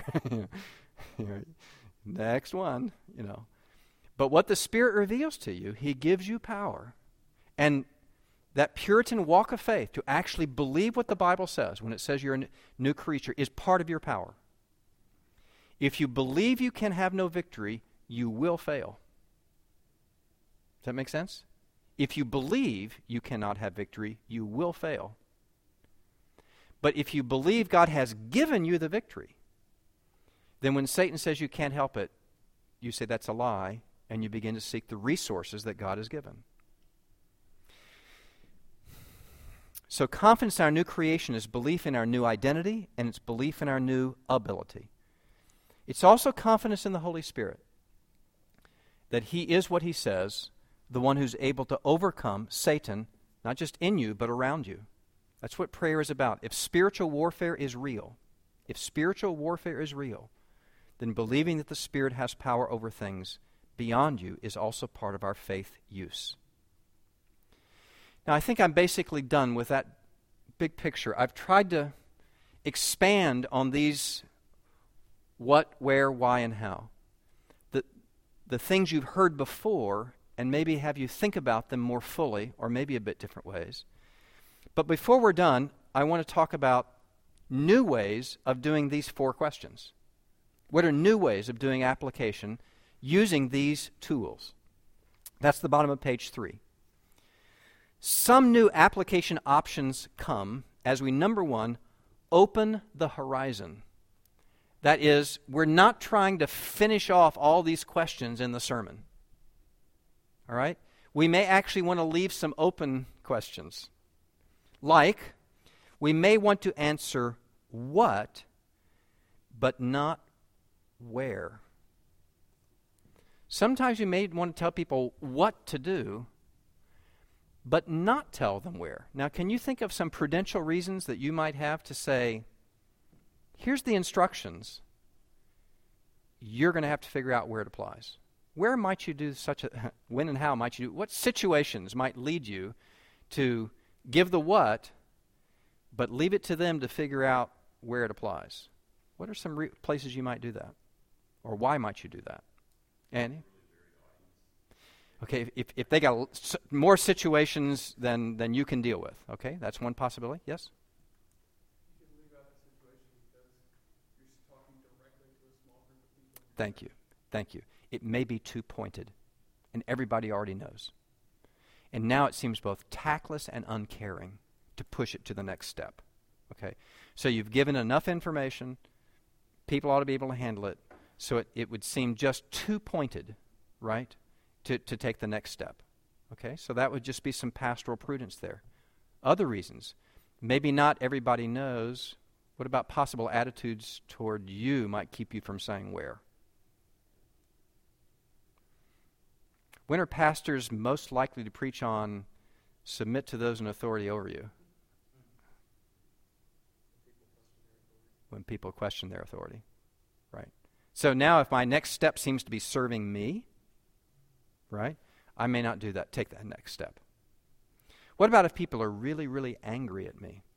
Next one, But what the Spirit reveals to you, He gives you power. And that Puritan walk of faith, to actually believe what the Bible says when it says you're a new creature, is part of your power. If you believe you can have no victory, you will fail. Does that make sense? If you believe you cannot have victory, you will fail. But if you believe God has given you the victory, then when Satan says you can't help it, you say that's a lie, and you begin to seek the resources that God has given. So confidence in our new creation is belief in our new identity, and it's belief in our new ability. It's also confidence in the Holy Spirit, that He is what He says, the one who's able to overcome Satan, not just in you, but around you. That's what prayer is about. If spiritual warfare is real, then believing that the Spirit has power over things beyond you is also part of our faith use. Now, I think I'm basically done with that big picture. I've tried to expand on these what, where, why, and how. The things you've heard before, and maybe have you think about them more fully, or maybe a bit different ways. But before we're done, I want to talk about new ways of doing these 4 questions. What are new ways of doing application using these tools? That's the bottom of page 3. Some new application options come as we, number 1, open the horizon. That is, we're not trying to finish off all these questions in the sermon. All right? We may actually want to leave some open questions. Like, we may want to answer what, but not where. Sometimes you may want to tell people what to do, but not tell them where. Now, can you think of some prudential reasons that you might have to say, here's the instructions. You're going to have to figure out where it applies. Where might you do such a, when and how might you do, what situations might lead you to give the what, but leave it to them to figure out where it applies? What are some places you might do that? Or why might you do that? Andy? Okay, if they got more situations than you can deal with, okay, that's one possibility. Yes? You can leave out the situation because you're talking directly to a small group of people. Thank you. Thank you. It may be too pointed, and everybody already knows. And now it seems both tactless and uncaring to push it to the next step. Okay, so you've given enough information, people ought to be able to handle it, so it would seem just too pointed, right, to take the next step. Okay, so that would just be some pastoral prudence there. Other reasons, maybe not everybody knows. What about possible attitudes toward you might keep you from saying where? When are pastors most likely to preach on submit to those in authority over you? When people question their authority, right? So now if my next step seems to be serving me, right, I may not do that. Take that next step. What about if people are really, really angry at me?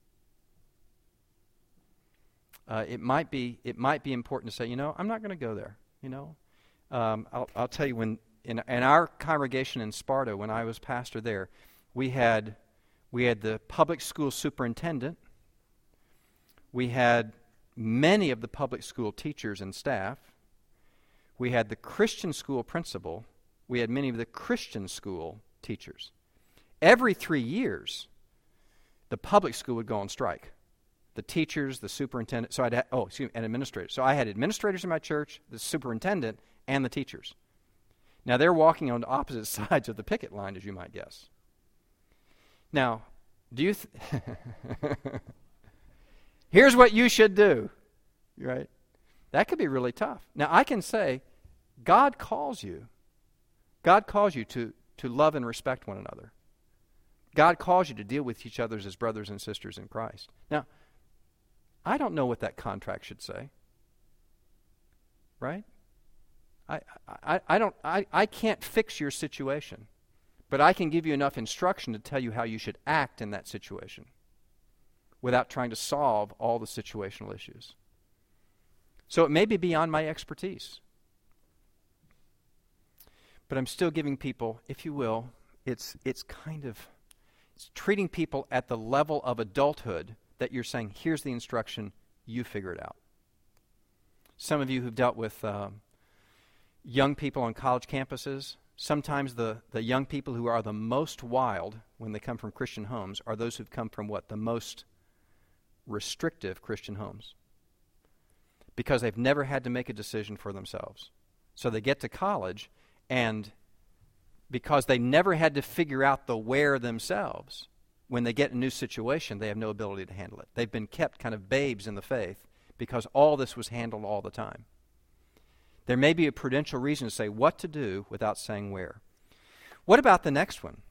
It might be important to say, I'm not going to go there. I'll tell you, when in our congregation in Sparta, when I was pastor there, we had the public school superintendent. We had many of the public school teachers and staff. We had the Christian school principal. We had many of the Christian school teachers. Every 3 years, the public school would go on strike. The teachers, the superintendent, and administrators. So I had administrators in my church, the superintendent, and the teachers. Now, they're walking on the opposite sides of the picket line, as you might guess. Now, do you... Here's what you should do, right? That could be really tough. Now, I can say, God calls you. God calls you to love and respect one another. God calls you to deal with each other as brothers and sisters in Christ. Now, I don't know what that contract should say, right? I can't fix your situation, but I can give you enough instruction to tell you how you should act in that situation without trying to solve all the situational issues. So it may be beyond my expertise. But I'm still giving people, if you will, it's treating people at the level of adulthood that you're saying, here's the instruction, you figure it out. Some of you who've dealt with young people on college campuses, sometimes the young people who are the most wild when they come from Christian homes are those who've come from the most restrictive Christian homes, because they've never had to make a decision for themselves. So they get to college, and because they never had to figure out the where themselves, when they get a new situation, they have no ability to handle it. They've been kept kind of babes in the faith because all this was handled all the time. There may be a prudential reason to say what to do without saying where. What about the next one?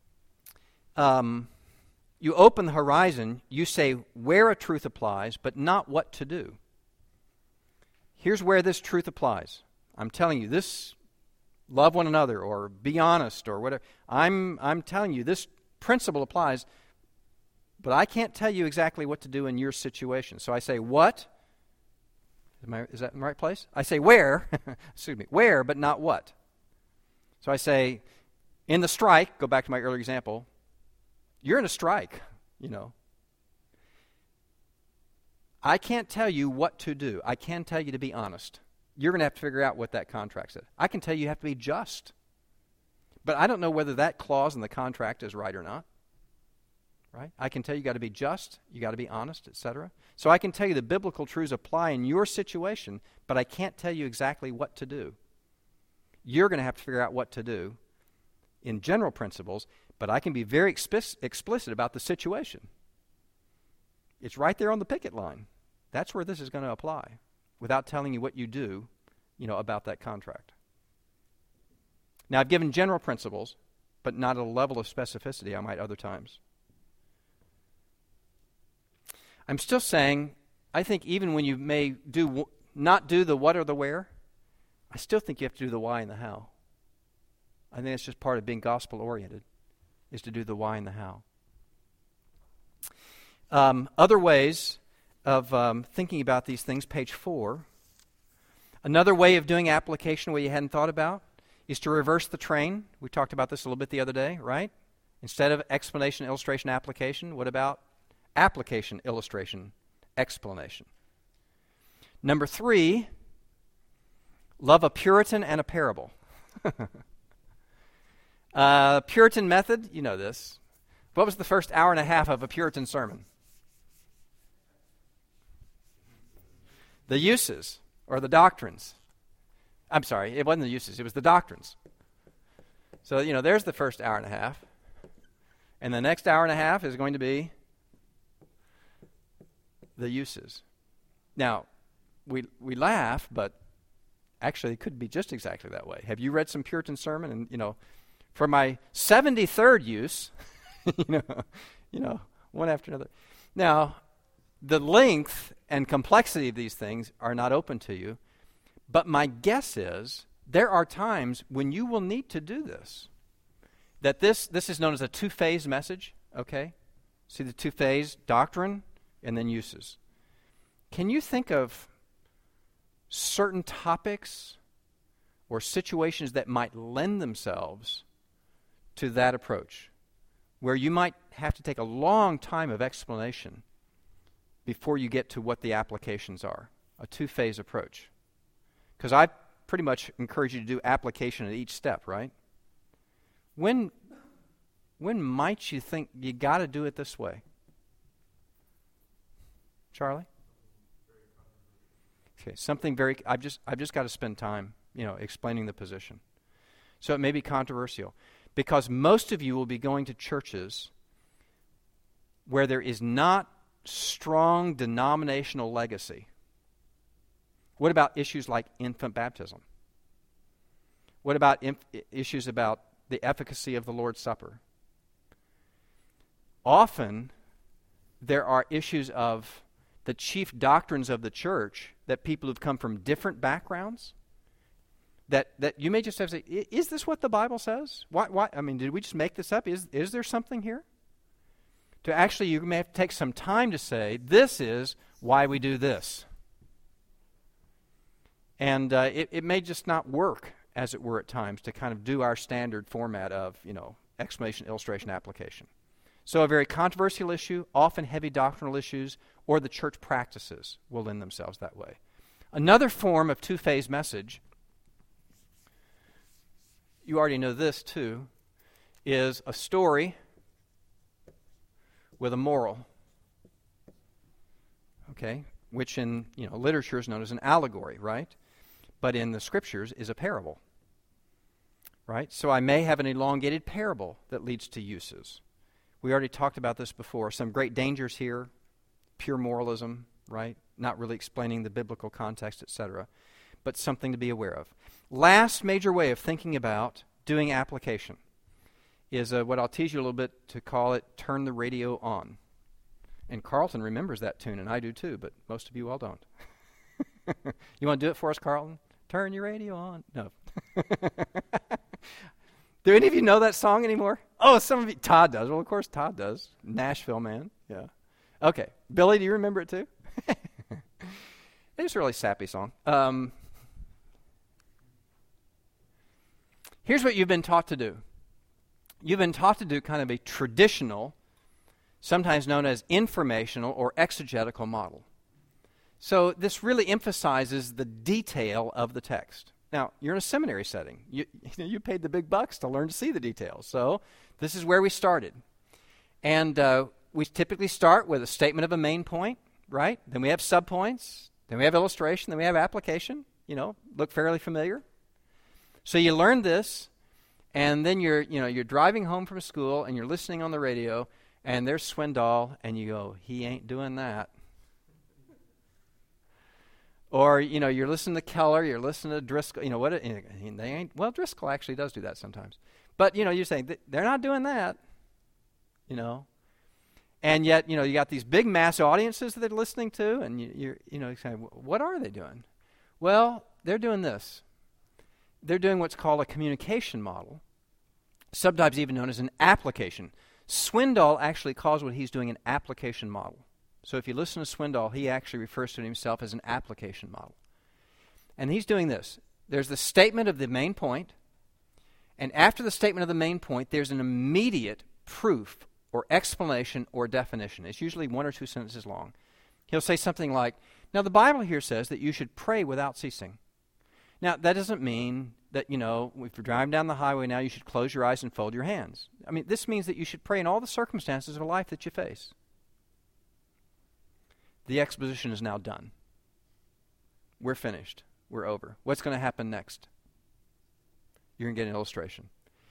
You open the horizon, you say where a truth applies, but not what to do. Here's where this truth applies. I'm telling you this, love one another, or be honest, or whatever. I'm telling you this principle applies, but I can't tell you exactly what to do in your situation. So I say what? Is that in the right place? I say where, where, but not what. So I say, in the strike, go back to my earlier example, you're in a strike, I can't tell you what to do. I can tell you to be honest. You're going to have to figure out what that contract says. I can tell you have to be just. But I don't know whether that clause in the contract is right or not. Right? I can tell you got to be just, you got to be honest, etc. So I can tell you the biblical truths apply in your situation, but I can't tell you exactly what to do. You're going to have to figure out what to do in general principles, but I can be very explicit about the situation. It's right there on the picket line. That's where this is going to apply, without telling you what you do, about that contract. Now, I've given general principles. but not at a level of specificity I might other times. I'm still saying, I think even when you may not do the what or the where, I still think you have to do the why and the how. I think it's just part of being gospel-oriented, is to do the why and the how. Other ways of thinking about these things, page 4. Another way of doing application where you hadn't thought about is to reverse the train. We talked about this a little bit the other day, right? Instead of explanation, illustration, application, what about application, illustration, explanation? Number 3, love a Puritan and a parable. Puritan method, you know this. What was the first hour and a half of a Puritan sermon? The uses, or the doctrines. I'm sorry, it wasn't the uses, it was the doctrines. So, there's the first hour and a half. And the next hour and a half is going to be the uses. Now, we laugh, but actually it could be just exactly that way. Have you read some Puritan sermon? And, for my 73rd use, one after another. Now, the length and complexity of these things are not open to you, but my guess is there are times when you will need to do this. That this is known as a two-phase message, okay? See the two-phase, doctrine and then uses. Can you think of certain topics or situations that might lend themselves to that approach, where you might have to take a long time of explanation before you get to what the applications are, a two-phase approach? Because I pretty much encourage you to do application at each step, right? When might you think you got to do it this way? Charlie? Okay, something very, I've just got to spend time, explaining the position. So it may be controversial, because most of you will be going to churches where there is not strong denominational legacy. What about issues like infant baptism? What about issues about the efficacy of the Lord's Supper? Often, there are issues of the chief doctrines of the church that people who've come from different backgrounds, that you may just have to say, is this what the Bible says? Why? I mean, did we just make this up? Is there something here? To actually, you may have to take some time to say, this is why we do this. And it may just not work, as it were at times, to kind of do our standard format of, explanation, illustration, application. So a very controversial issue, often heavy doctrinal issues, or the church practices will lend themselves that way. Another form of two-phase message, you already know this too, is a story with a moral. Okay? Which in literature is known as an allegory, right? But in the scriptures is a parable. Right? So I may have an elongated parable that leads to uses. We already talked about this before. Some great dangers here, pure moralism, right? Not really explaining the biblical context, etc. But something to be aware of. Last major way of thinking about doing application is what I'll tease you a little bit to call it turn the radio on. And Carlton remembers that tune, and I do too, but most of you all don't. You want to do it for us, Carlton? Turn your radio on. No. Do any of you know that song anymore? Oh, some of you. Todd does. Well, of course Todd does. Nashville man. Yeah. Okay. Billy, do you remember it too? It's a really sappy song. Here's what you've been taught to do. You've been taught to do kind of a traditional, sometimes known as informational or exegetical model. So this really emphasizes the detail of the text. Now, you're in a seminary setting. You paid the big bucks to learn to see the details. So this is where we started. And we typically start with a statement of a main point, right? Then we have subpoints. Then we have illustration. Then we have application. Look fairly familiar. So you learn this, and then you're driving home from school, and you're listening on the radio, and there's Swindoll, and you go, he ain't doing that. Or, you're listening to Keller, you're listening to Driscoll, they ain't, well, Driscoll actually does do that sometimes. But, you're saying, they're not doing that, And yet, you got these big mass audiences that they're listening to, and you're saying, what are they doing? Well, they're doing this. They're doing what's called a communication model, sometimes even known as an application. Swindoll actually calls what he's doing an application model. So if you listen to Swindoll, he actually refers to himself as an application model. And he's doing this. There's the statement of the main point, and after the statement of the main point, there's an immediate proof or explanation or definition. It's usually 1 or 2 sentences long. He'll say something like, now the Bible here says that you should pray without ceasing. Now, that doesn't mean that, if you're driving down the highway now, you should close your eyes and fold your hands. I mean, this means that you should pray in all the circumstances of life that you face. The exposition is now done. We're finished. We're over. What's going to happen next? You're going to get an illustration.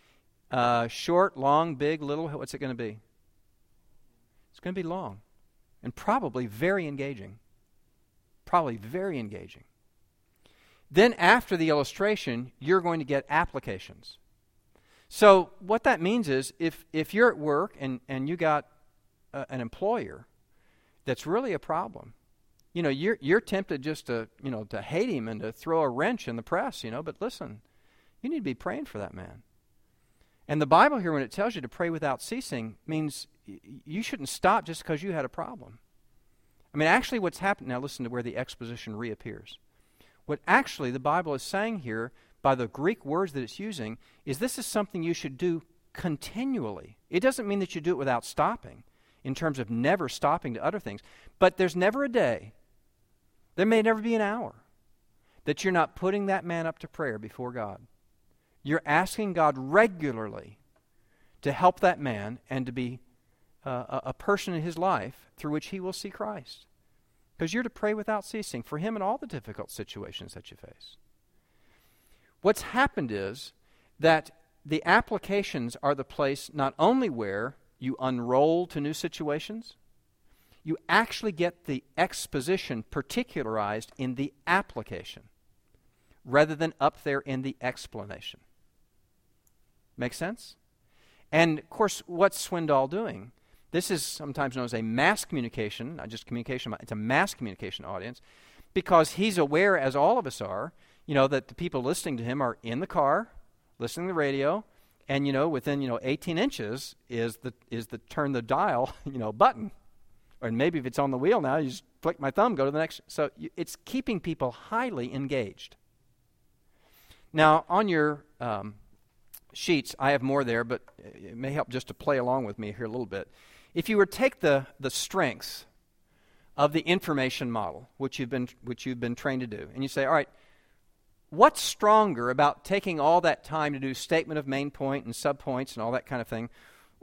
Short, long, big, little, what's it going to be? It's going to be long and probably very engaging. Probably very engaging. Then after the illustration, you're going to get applications. So what that means is if you're at work and you got an employer that's really a problem, you're tempted just to hate him and to throw a wrench in the press, but listen, you need to be praying for that man. And the Bible here, when it tells you to pray without ceasing, means you shouldn't stop just because you had a problem. I mean, actually what's happened, now listen to where the exposition reappears. What actually the Bible is saying here, by the Greek words that it's using, is this is something you should do continually. It doesn't mean that you do it without stopping, in terms of never stopping to utter things. But there's never a day, there may never be an hour, that you're not putting that man up to prayer before God. You're asking God regularly to help that man and to be a person in his life through which he will see Christ. Because you're to pray without ceasing for him in all the difficult situations that you face. What's happened is that the applications are the place not only where you unroll to new situations, you actually get the exposition particularized in the application rather than up there in the explanation. Make sense? And, of course, what's Swindoll doing? This is sometimes known as a mass communication, not just communication, it's a mass communication audience, because he's aware, as all of us are, that the people listening to him are in the car, listening to the radio, and, within, 18 inches is the turn the dial, button. Or maybe if it's on the wheel now, you just click my thumb, go to the next. So it's keeping people highly engaged. Now, on your sheets, I have more there, but it may help just to play along with me here a little bit. If you were to take the strengths of the information model, which you've been trained to do, and you say, all right, what's stronger about taking all that time to do statement of main point and subpoints and all that kind of thing?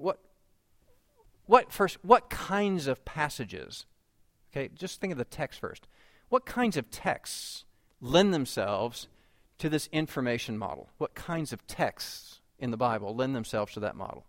What kinds of passages? Okay, just think of the text first. What kinds of texts lend themselves to this information model? What kinds of texts in the Bible lend themselves to that model?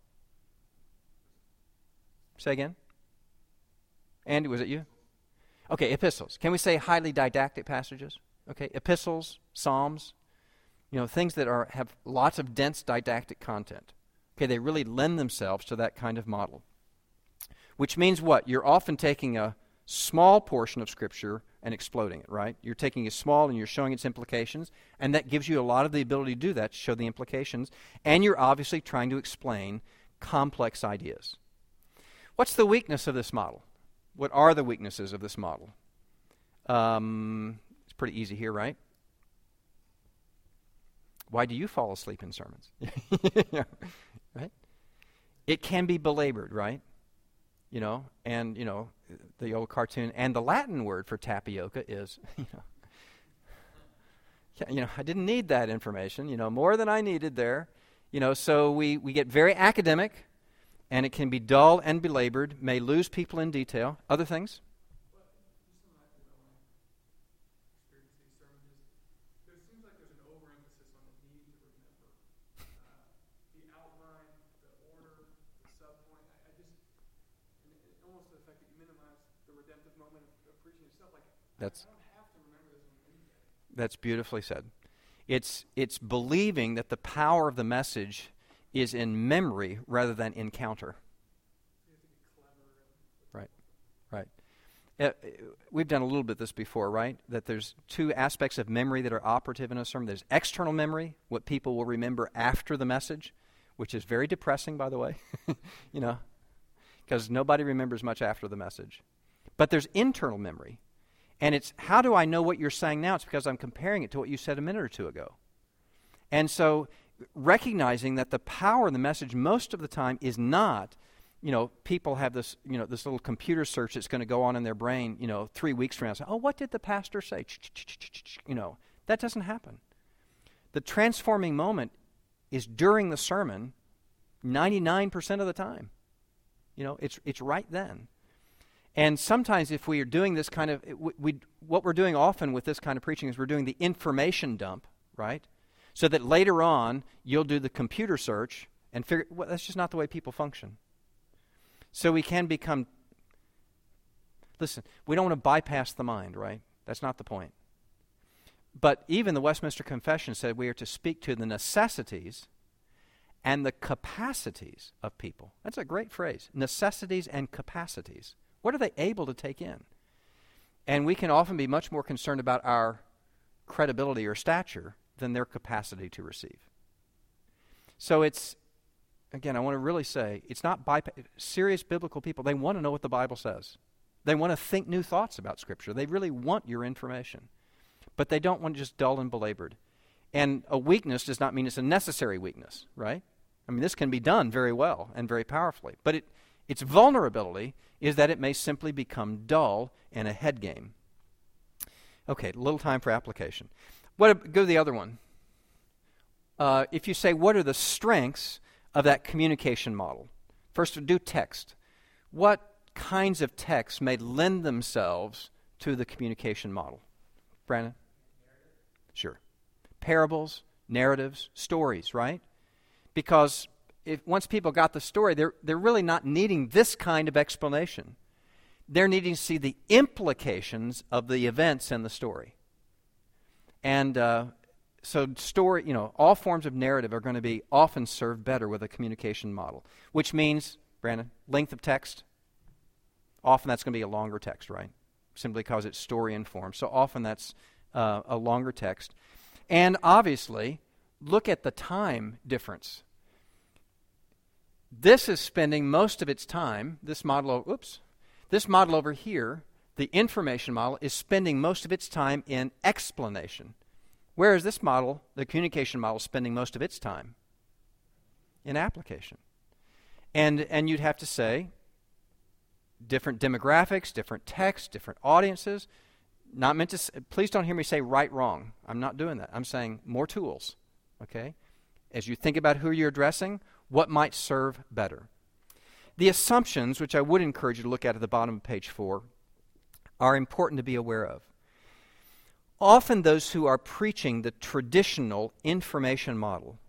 Say again? Andy, was it you? Okay, epistles. Can we say highly didactic passages? Okay, epistles, psalms, things that have lots of dense didactic content. Okay, they really lend themselves to that kind of model. Which means what? You're often taking a small portion of Scripture and exploding it, right? You're taking it small and you're showing its implications, and that gives you a lot of the ability to do that, to show the implications, and you're obviously trying to explain complex ideas. What's the weakness of this model? What are the weaknesses of this model? It's pretty easy here, right? Why do you fall asleep in sermons? Right? It can be belabored, right? And, the old cartoon, and the Latin word for tapioca is, I didn't need that information, more than I needed there. So we get very academic, and it can be dull and belabored, may lose people in detail. Other things? That's I don't have to remember this when That's beautifully said. It's believing that the power of the message is in memory rather than encounter. You have to be clever. Right. We've done a little bit of this before, right? That there's two aspects of memory that are operative in a sermon. There's external memory, what people will remember after the message, which is very depressing, by the way, because nobody remembers much after the message. But there's internal memory. And it's, how do I know what you're saying now? It's because I'm comparing it to what you said a minute or two ago. And so recognizing that the power of the message most of the time is not, people have this, this little computer search that's going to go on in their brain, 3 weeks from now. Say, what did the pastor say? That doesn't happen. The transforming moment is during the sermon 99% of the time. It's right then. And sometimes if we are doing this kind of, what we're doing often with this kind of preaching is we're doing the information dump, right? So that later on you'll do the computer search and figure, that's just not the way people function. So we can become, listen, we don't want to bypass the mind, right? That's not the point. But even the Westminster Confession said we are to speak to the necessities and the capacities of people. That's a great phrase, necessities and capacities. What are they able to take in? And we can often be much more concerned about our credibility or stature than their capacity to receive. So it's, again, I want to really say, it's not serious biblical people. They want to know what the Bible says. They want to think new thoughts about Scripture. They really want your information. But they don't want it just dull and belabored. And a weakness does not mean it's a necessary weakness, right? I mean, this can be done very well and very powerfully. But its vulnerability is that it may simply become dull and a head game. Okay, a little time for application. Go to the other one. If you say, what are the strengths of that communication model? First, do text. What kinds of texts may lend themselves to the communication model? Brandon? Sure. Parables, narratives, stories, right? Because once people got the story, they're really not needing this kind of explanation. They're needing to see the implications of the events in the story. And so story, all forms of narrative are going to be often served better with a communication model, which means, Brandon, length of text. Often that's going to be a longer text, right? Simply because it's story informed. So often that's a longer text. And obviously, look at the time difference. This is spending most of its time, this model over here, the information model, is spending most of its time in explanation. Whereas this model, the communication model, is spending most of its time in application. And you'd have to say, different demographics, different texts, different audiences. Not meant to, please don't hear me say right, wrong. I'm not doing that. I'm saying more tools, okay? As you think about who you're addressing, what might serve better? The assumptions, which I would encourage you to look at the bottom of page 4, are important to be aware of. Often those who are preaching the traditional information model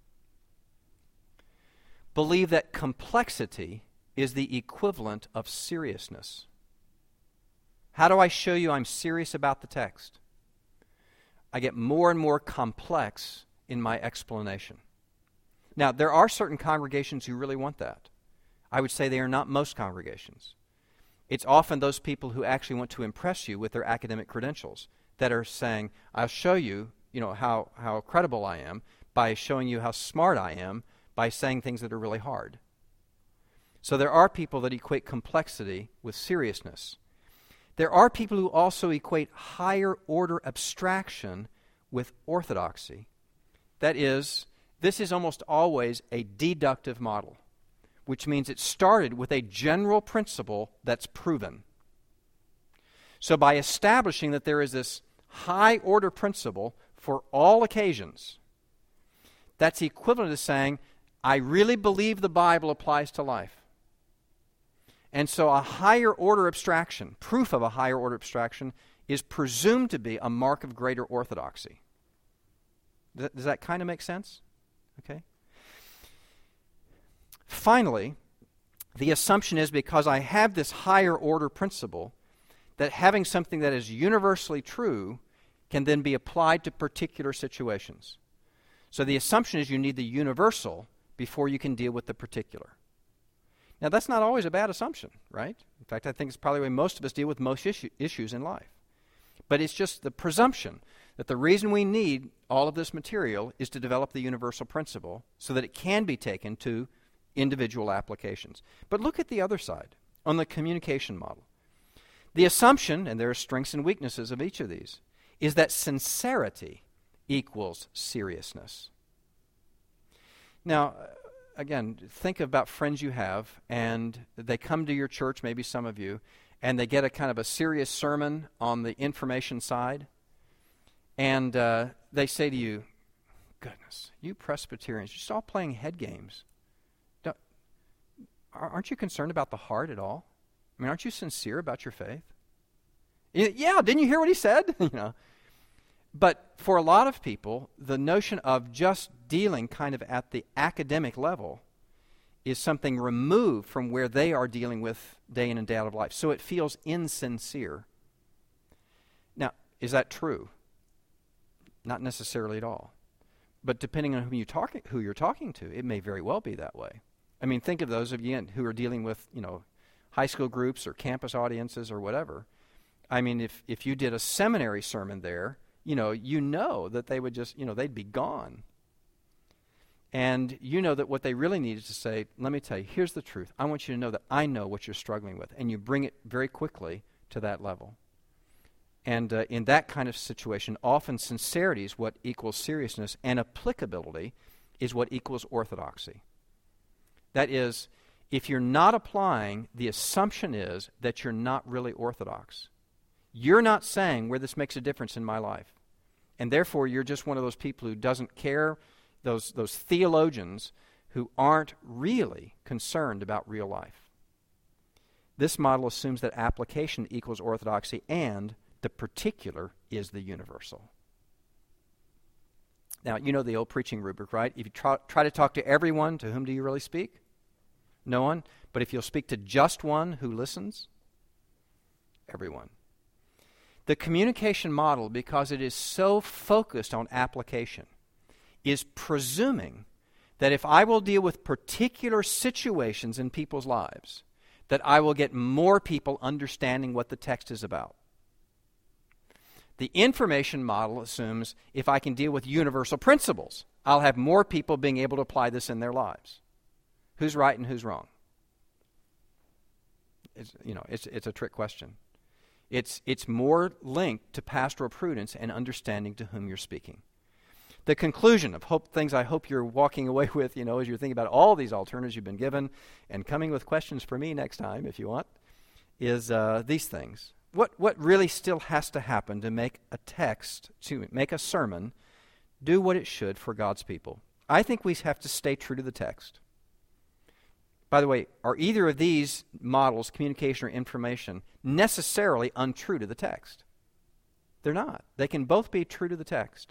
believe that complexity is the equivalent of seriousness. How do I show you I'm serious about the text? I get more and more complex in my explanation. Now, there are certain congregations who really want that. I would say they are not most congregations. It's often those people who actually want to impress you with their academic credentials that are saying, I'll show you, how credible I am by showing you how smart I am by saying things that are really hard. So there are people that equate complexity with seriousness. There are people who also equate higher order abstraction with orthodoxy. That is, this is almost always a deductive model, which means it started with a general principle that's proven. So by establishing that there is this high order principle for all occasions, that's equivalent to saying, I really believe the Bible applies to life. And so a higher order abstraction, proof of a higher order abstraction, is presumed to be a mark of greater orthodoxy. Does that kind of make sense? Okay. Finally, the assumption is because I have this higher order principle, that having something that is universally true can then be applied to particular situations. So the assumption is you need the universal before you can deal with the particular. Now, that's not always a bad assumption, right? In fact, I think it's probably the way most of us deal with most issues in life. But it's just the presumption that the reason we need all of this material is to develop the universal principle so that it can be taken to individual applications. But look at the other side, on the communication model. The assumption, and there are strengths and weaknesses of each of these, is that sincerity equals seriousness. Now, again, think about friends you have, and they come to your church, maybe some of you, and they get a kind of a serious sermon on the information side, and they say to you, goodness, you Presbyterians, you're just all playing head games. Aren't you concerned about the heart at all? I mean, aren't you sincere about your faith? Yeah, didn't you hear what he said? But for a lot of people, the notion of just dealing kind of at the academic level is something removed from where they are dealing with day in and day out of life. So it feels insincere. Now, is that true? Not necessarily at all. But depending on who you're talking to, it may very well be that way. I mean, think of those of you who are dealing with, high school groups or campus audiences or whatever. I mean, if you did a seminary sermon there, you know that they would just, they'd be gone. And you know that what they really need is to say, let me tell you, here's the truth. I want you to know that I know what you're struggling with. And you bring it very quickly to that level. And in that kind of situation, often sincerity is what equals seriousness, and applicability is what equals orthodoxy. That is, if you're not applying, the assumption is that you're not really orthodox. You're not saying where this makes a difference in my life. And therefore, you're just one of those people who doesn't care, those theologians who aren't really concerned about real life. This model assumes that application equals orthodoxy and the particular is the universal. Now, you know the old preaching rubric, right? If you try to talk to everyone, to whom do you really speak? No one. But if you'll speak to just one who listens, everyone. The communication model, because it is so focused on application, is presuming that if I will deal with particular situations in people's lives, that I will get more people understanding what the text is about. The information model assumes if I can deal with universal principles, I'll have more people being able to apply this in their lives. Who's right and who's wrong? It's a trick question. It's more linked to pastoral prudence and understanding to whom you're speaking. The conclusion of things I hope you're walking away with, as you're thinking about all these alternatives you've been given and coming with questions for me next time, if you want, is these things. What really still has to happen to make a sermon do what it should for God's people? I think we have to stay true to the text. By the way, are either of these models, communication or information, necessarily untrue to the text? They're not. They can both be true to the text.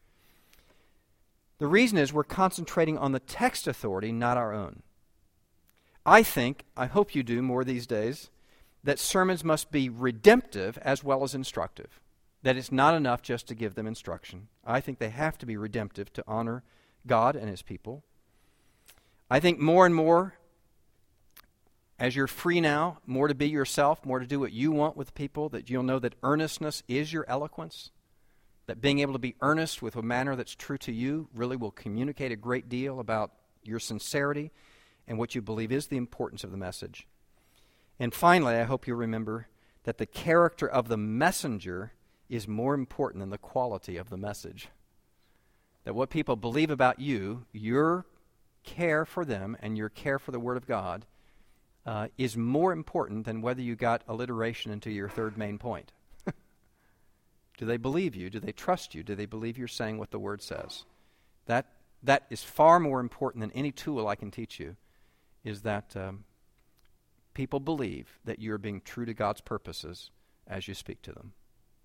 The reason is we're concentrating on the text authority, not our own. I hope you do more these days, that sermons must be redemptive as well as instructive. That it's not enough just to give them instruction. I think they have to be redemptive to honor God and His people. I think more and more, as you're free now, more to be yourself, more to do what you want with people, that you'll know that earnestness is your eloquence, that being able to be earnest with a manner that's true to you really will communicate a great deal about your sincerity and what you believe is the importance of the message. And finally, I hope you'll remember that the character of the messenger is more important than the quality of the message. That what people believe about you, your care for them and your care for the Word of God, is more important than whether you got alliteration into your third main point. Do they believe you? Do they trust you? Do they believe you're saying what the Word says? That is far more important than any tool I can teach you, is that people believe that you're being true to God's purposes as you speak to them.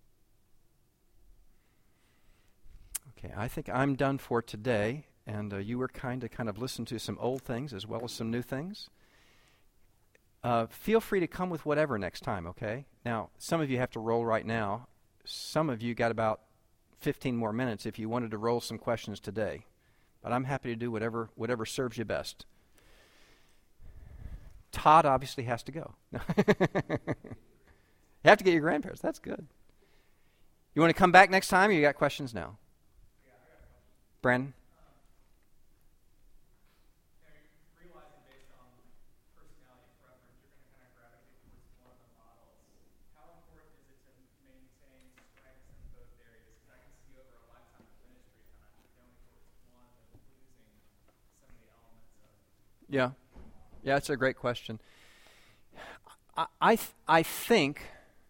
Okay, I think I'm done for today, and you were kind of listen to some old things as well as some new things. Feel free to come with whatever next time, okay? Now, some of you have to roll right now. Some of you got about 15 more minutes if you wanted to roll some questions today. But I'm happy to do whatever serves you best. Todd obviously has to go. You have to get your grandparents. That's good. You want to come back next time, or you got questions now? Yeah, I got a question. Brandon? Realizing based on personality preference, you're going to kind of gravitate towards one of the models. How important is it to maintain strengths in both areas? Because I can see over a lifetime of ministry kind of going towards one and losing some of the elements of. Yeah. Yeah, that's a great question. I think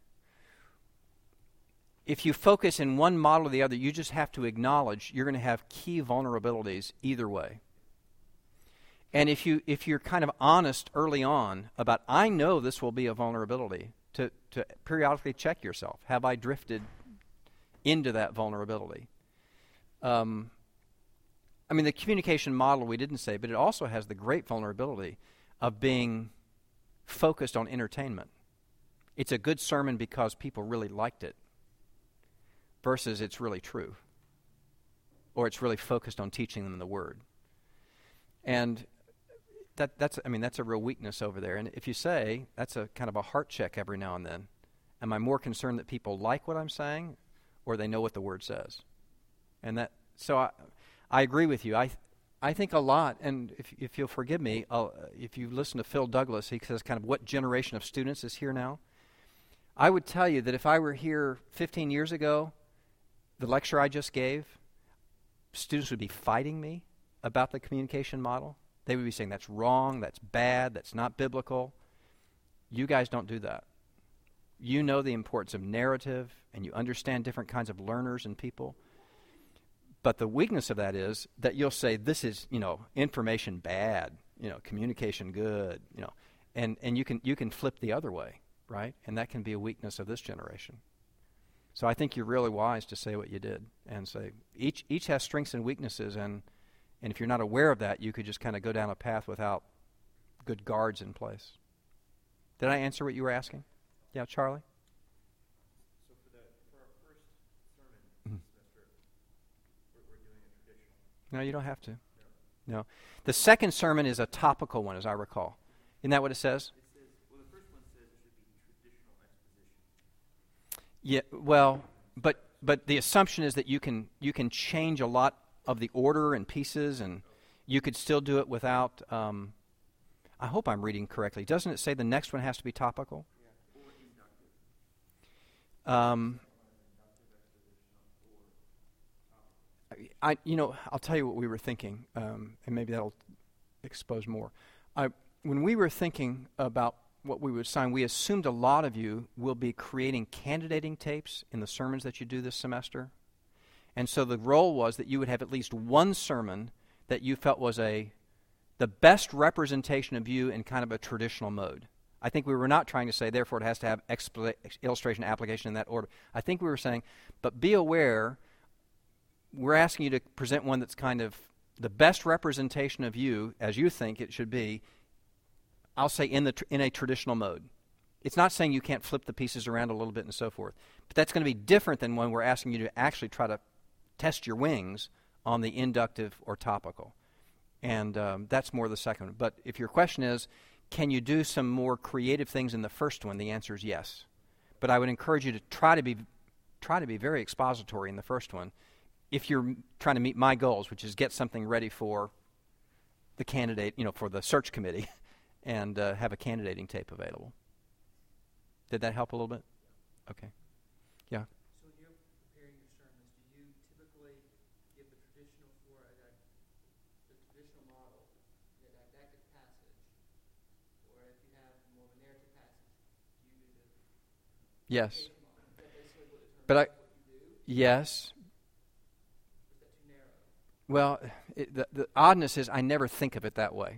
if you focus in one model or the other, you just have to acknowledge you're going to have key vulnerabilities either way. And if you're kind of honest early on about, I know this will be a vulnerability, to periodically check yourself. Have I drifted into that vulnerability? I mean, the communication model we didn't say, but it also has the great vulnerability of being focused on entertainment. It's a good sermon because people really liked it versus it's really true, or it's really focused on teaching them the Word. And that's a real weakness over there. And if you say, that's a kind of a heart check every now and then. Am I more concerned that people like what I'm saying, or they know what the Word says? And so I agree with you. I think a lot, and if you'll forgive me, if you listen to Phil Douglas, he says kind of what generation of students is here now. I would tell you that if I were here 15 years ago, the lecture I just gave, students would be fighting me about the communication model. They would be saying that's wrong, that's bad, that's not biblical. You guys don't do that. You know the importance of narrative, and you understand different kinds of learners and people. But the weakness of that is that you'll say, this is, information bad, communication good, and you can flip the other way, right? And that can be a weakness of this generation. So I think you're really wise to say what you did and say, each has strengths and weaknesses, and if you're not aware of that, you could just kind of go down a path without good guards in place. Did I answer what you were asking? Yeah, Charlie? So for our first sermon semester, we're doing a traditional. No, you don't have to. No. The second sermon is a topical one, as I recall. Isn't that what it says? It says, well, the first one says it should be traditional exposition. Yeah, well, but the assumption is that you can change a lot of the order and pieces, and you could still do it without, I hope I'm reading correctly. Doesn't it say the next one has to be topical? Yeah, or inductive. I'll tell you what we were thinking, and maybe that'll expose more. When we were thinking about what we would assign, we assumed a lot of you will be creating candidating tapes in the sermons that you do this semester. And so the role was that you would have at least one sermon that you felt was the best representation of you in kind of a traditional mode. I think we were not trying to say, therefore, it has to have illustration application in that order. I think we were saying, but be aware, we're asking you to present one that's kind of the best representation of you, as you think it should be, I'll say in a traditional mode. It's not saying you can't flip the pieces around a little bit and so forth, but that's going to be different than when we're asking you to actually try to test your wings on the inductive or topical. And that's more the second one. But if your question is, can you do some more creative things in the first one, the answer is yes. But I would encourage you to try to be very expository in the first one if you're trying to meet my goals, which is get something ready for the candidate, for the search committee, and have a candidating tape available. Did that help a little bit? Okay. Yeah. So when you're preparing your sermons, do you typically give the traditional the traditional model, the didactic passage, or if you have more of a narrative passage, do you do the Yes. case model? Is that basically what determines But what you do? yes. Or is that too narrow? Well, the oddness is I never think of it that way.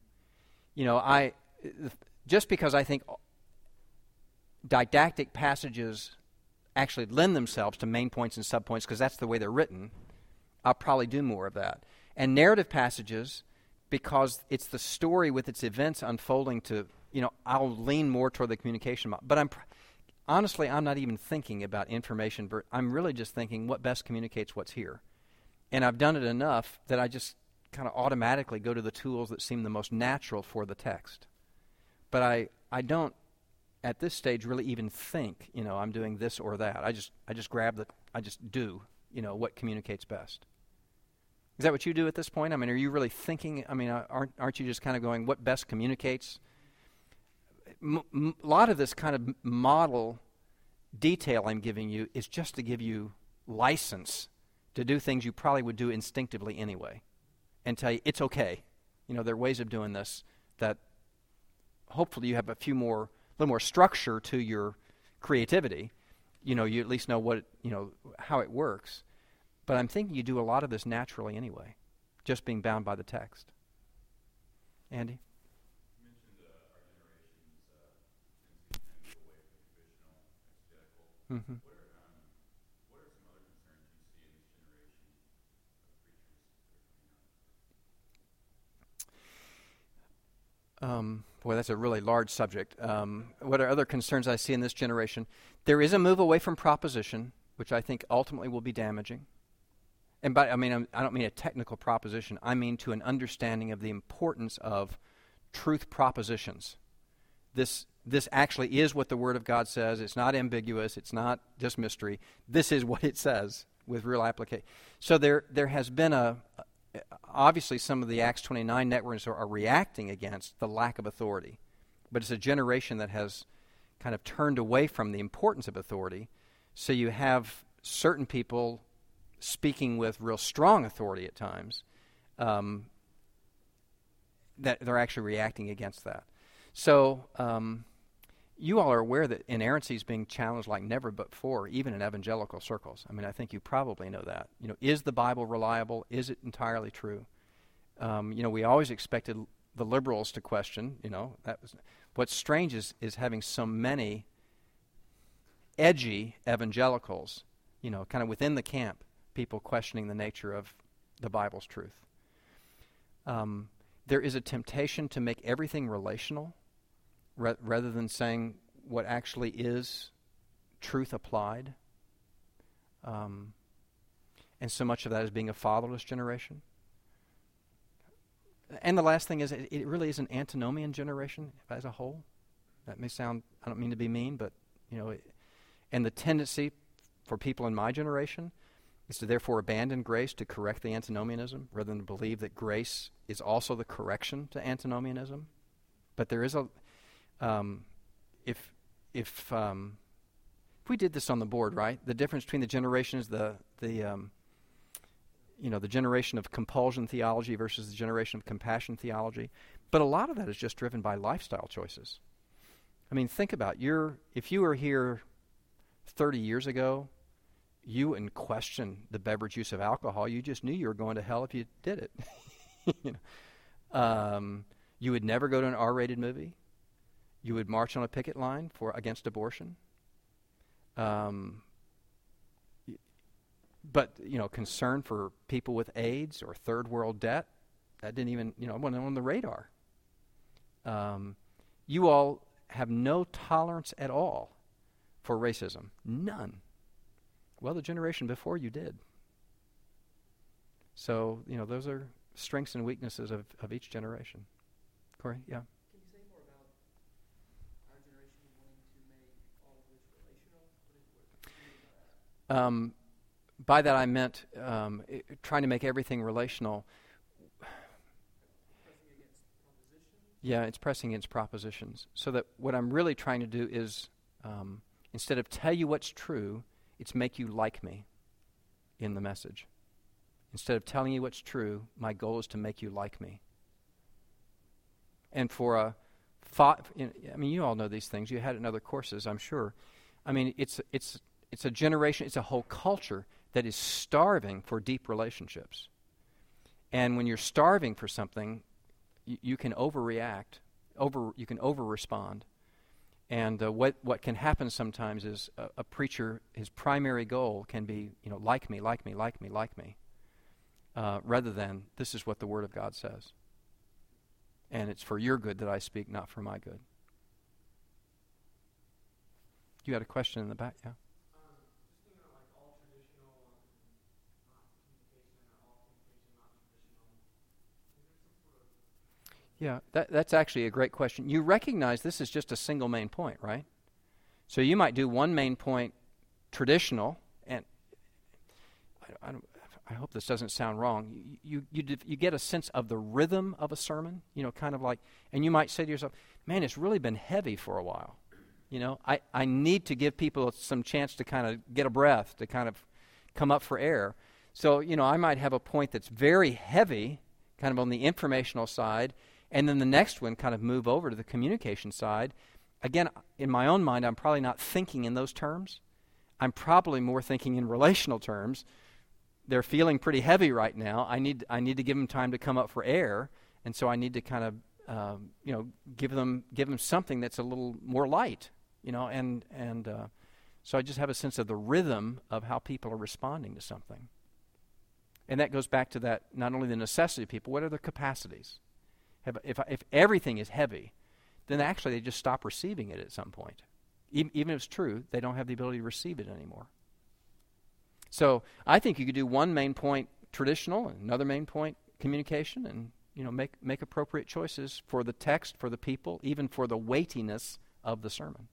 Just because I think didactic passages actually lend themselves to main points and subpoints because that's the way they're written, I'll probably do more of that. And narrative passages, because it's the story with its events unfolding to, I'll lean more toward the communication model. But honestly, I'm not even thinking about information. I'm really just thinking what best communicates what's here. And I've done it enough that I just kind of automatically go to the tools that seem the most natural for the text. But I don't, at this stage, really even think, I'm doing this or that. I just do, what communicates best. Is that what you do at this point? I mean, are you really thinking, aren't you just kind of going, what best communicates? A lot of this kind of model detail I'm giving you is just to give you license to do things you probably would do instinctively anyway, and tell you it's okay. There are ways of doing this that hopefully you have a little more structure to your creativity. You at least know how it works. But I'm thinking you do a lot of this naturally anyway, just being bound by the text. Andy? You mentioned our generation's tendency to tend to go away from traditional exegetical. Mm-hmm. What are some other concerns you see in this generation of preachers that are coming up? Boy, that's a really large subject. What are other concerns I see in this generation? There is a move away from proposition, which I think ultimately will be damaging. And I don't mean a technical proposition. I mean to an understanding of the importance of truth propositions. This actually is what the Word of God says. It's not ambiguous. It's not just mystery. This is what it says with real application. So there has been obviously some of the Acts 29 networks are reacting against the lack of authority. But it's a generation that has kind of turned away from the importance of authority. So you have certain people speaking with real strong authority at times, that they're actually reacting against that. So you all are aware that inerrancy is being challenged like never before, even in evangelical circles. I think you probably know that. Is the Bible reliable? Is it entirely true? We always expected the liberals to question. What's strange is having so many edgy evangelicals, kind of within the camp, people questioning the nature of the Bible's truth. There is a temptation to make everything relational rather than saying what actually is truth applied. And so much of that is being a fatherless generation. And the last thing is it really is an antinomian generation as a whole. That may sound, I don't mean to be mean, but, and the tendency for people in my generation is to therefore abandon grace to correct the antinomianism rather than believe that grace is also the correction to antinomianism. But there is if we did this on the board, right? The difference between the generations, the generation of compulsion theology versus the generation of compassion theology. But a lot of that is just driven by lifestyle choices. Think about if you were here 30 years ago, you wouldn't question the beverage use of alcohol. You just knew you were going to hell if you did it. You would never go to an R-rated movie. You would march on a picket line against abortion. But, concern for people with AIDS or third world debt, that didn't even, wasn't on the radar. You all have no tolerance at all for racism. None. Well, the generation before you did. So, those are strengths and weaknesses of each generation. Corey, yeah? Can you say more about our generation wanting to make all of this relational? What do you mean by that? By that I meant trying to make everything relational. Pressing against propositions? Yeah, it's pressing against propositions. So that what I'm really trying to do is, instead of tell you what's true, it's make you like me in the message. Instead of telling you what's true, my goal is to make you like me. And for a thought, you all know these things. You had it in other courses, I'm sure. It's a generation, it's a whole culture that is starving for deep relationships. And when you're starving for something, you can overreact, you can over-respond. And what can happen sometimes is a preacher, his primary goal can be, like me, like me, like me, like me, rather than this is what the Word of God says. And it's for your good that I speak, not for my good. You had a question in the back, yeah? Just thinking about like all traditional, not communication, or all communication, not traditional. Is there some sort of Yeah, that's actually a great question. You recognize this is just a single main point, right? So you might do one main point traditional, and I hope this doesn't sound wrong. You get a sense of the rhythm of a sermon, kind of like, and you might say to yourself, man, it's really been heavy for a while. I need to give people some chance to kind of get a breath, to kind of come up for air. So, I might have a point that's very heavy, kind of on the informational side, and then the next one kind of move over to the communication side. Again, in my own mind, I'm probably not thinking in those terms. I'm probably more thinking in relational terms. They're feeling pretty heavy right now. I need to give them time to come up for air, and so I need to kind of give them something that's a little more light, and so I just have a sense of the rhythm of how people are responding to something, and that goes back to that, not only the necessity of people, what are their capacities? If everything is heavy, then actually they just stop receiving it at some point. Even if it's true, they don't have the ability to receive it anymore. So I think you could do one main point traditional and another main point communication, and make appropriate choices for the text, for the people, even for the weightiness of the sermon.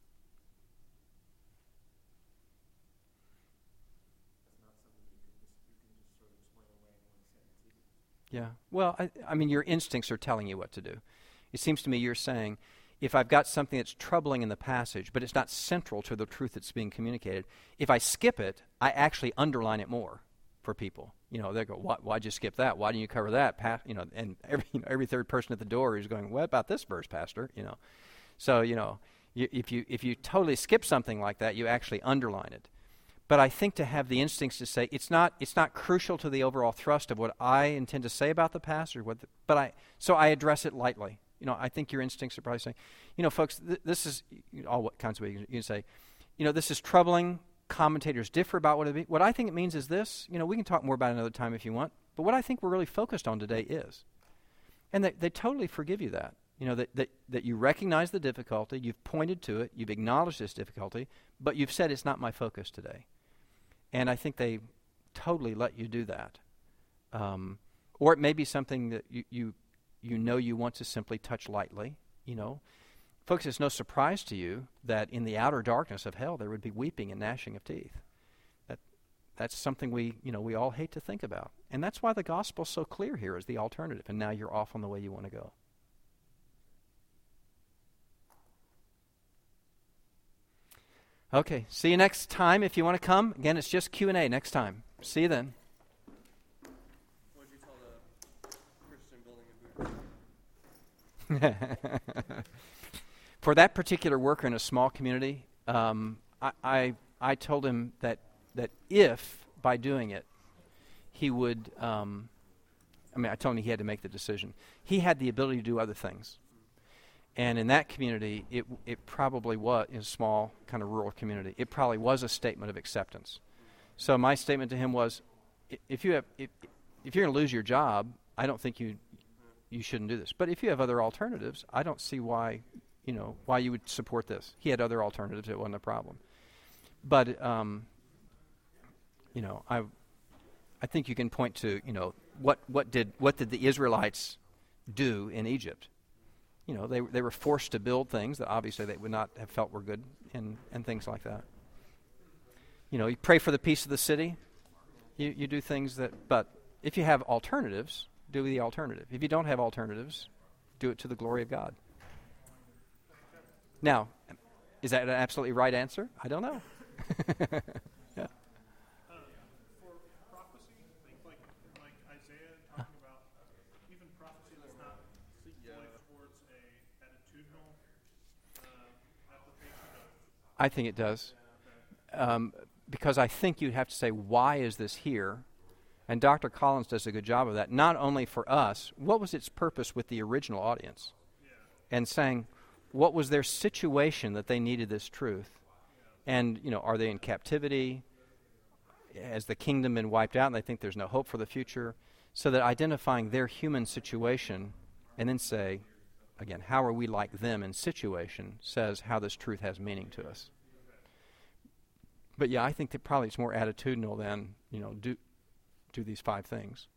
Yeah. Well, I mean, your instincts are telling you what to do. It seems to me you're saying, if I've got something that's troubling in the passage, but it's not central to the truth that's being communicated, if I skip it, I actually underline it more for people. They go, why'd you skip that? Why didn't you cover that? And every third person at the door is going, what about this verse, Pastor? So, if you totally skip something like that, you actually underline it. But I think to have the instincts to say, it's not crucial to the overall thrust of what I intend to say about the passage, so I address it lightly. I think your instincts are probably saying, folks, this is all what kinds of ways you can say, this is troubling. Commentators differ about what it means. What I think it means is this. We can talk more about it another time if you want. But what I think we're really focused on today is, and they totally forgive you that. That you recognize the difficulty, you've pointed to it, you've acknowledged this difficulty, but you've said it's not my focus today. And I think they totally let you do that. Or it may be something that you want to simply touch lightly, Folks, it's no surprise to you that in the outer darkness of hell there would be weeping and gnashing of teeth. That's something we all hate to think about. And that's why the gospel's so clear here as the alternative, and now you're off on the way you want to go. Okay, see you next time if you want to come. Again, it's just Q&A next time. See you then. What did you tell the Christian building in Bhutan? For that particular worker in a small community, I told him that if, by doing it, he would, I told him he had to make the decision. He had the ability to do other things. And in that community, it probably was, in a small kind of rural community, it probably was a statement of acceptance. So my statement to him was, if you're going to lose your job, I don't think you shouldn't do this. But if you have other alternatives, I don't see why you would support this. He had other alternatives; it wasn't a problem. But I think you can point to what did the Israelites do in Egypt? They were forced to build things that obviously they would not have felt were good, and things like that. You pray for the peace of the city. You do things that, but if you have alternatives, do the alternative. If you don't have alternatives, do it to the glory of God. Now, is that an absolutely right answer? I don't know. Yeah. For prophecy, like Isaiah talking about, even prophecy that's not going towards a attitudinal application of. I think it does. Because I think you'd have to say, why is this here? And Dr. Collins does a good job of that. Not only for us, what was its purpose with the original audience? And saying, what was their situation that they needed this truth? And, are they in captivity? Has the kingdom been wiped out and they think there's no hope for the future? So that identifying their human situation and then say, again, how are we like them in situation says how this truth has meaning to us. But yeah, I think that probably it's more attitudinal than, do these 5 things.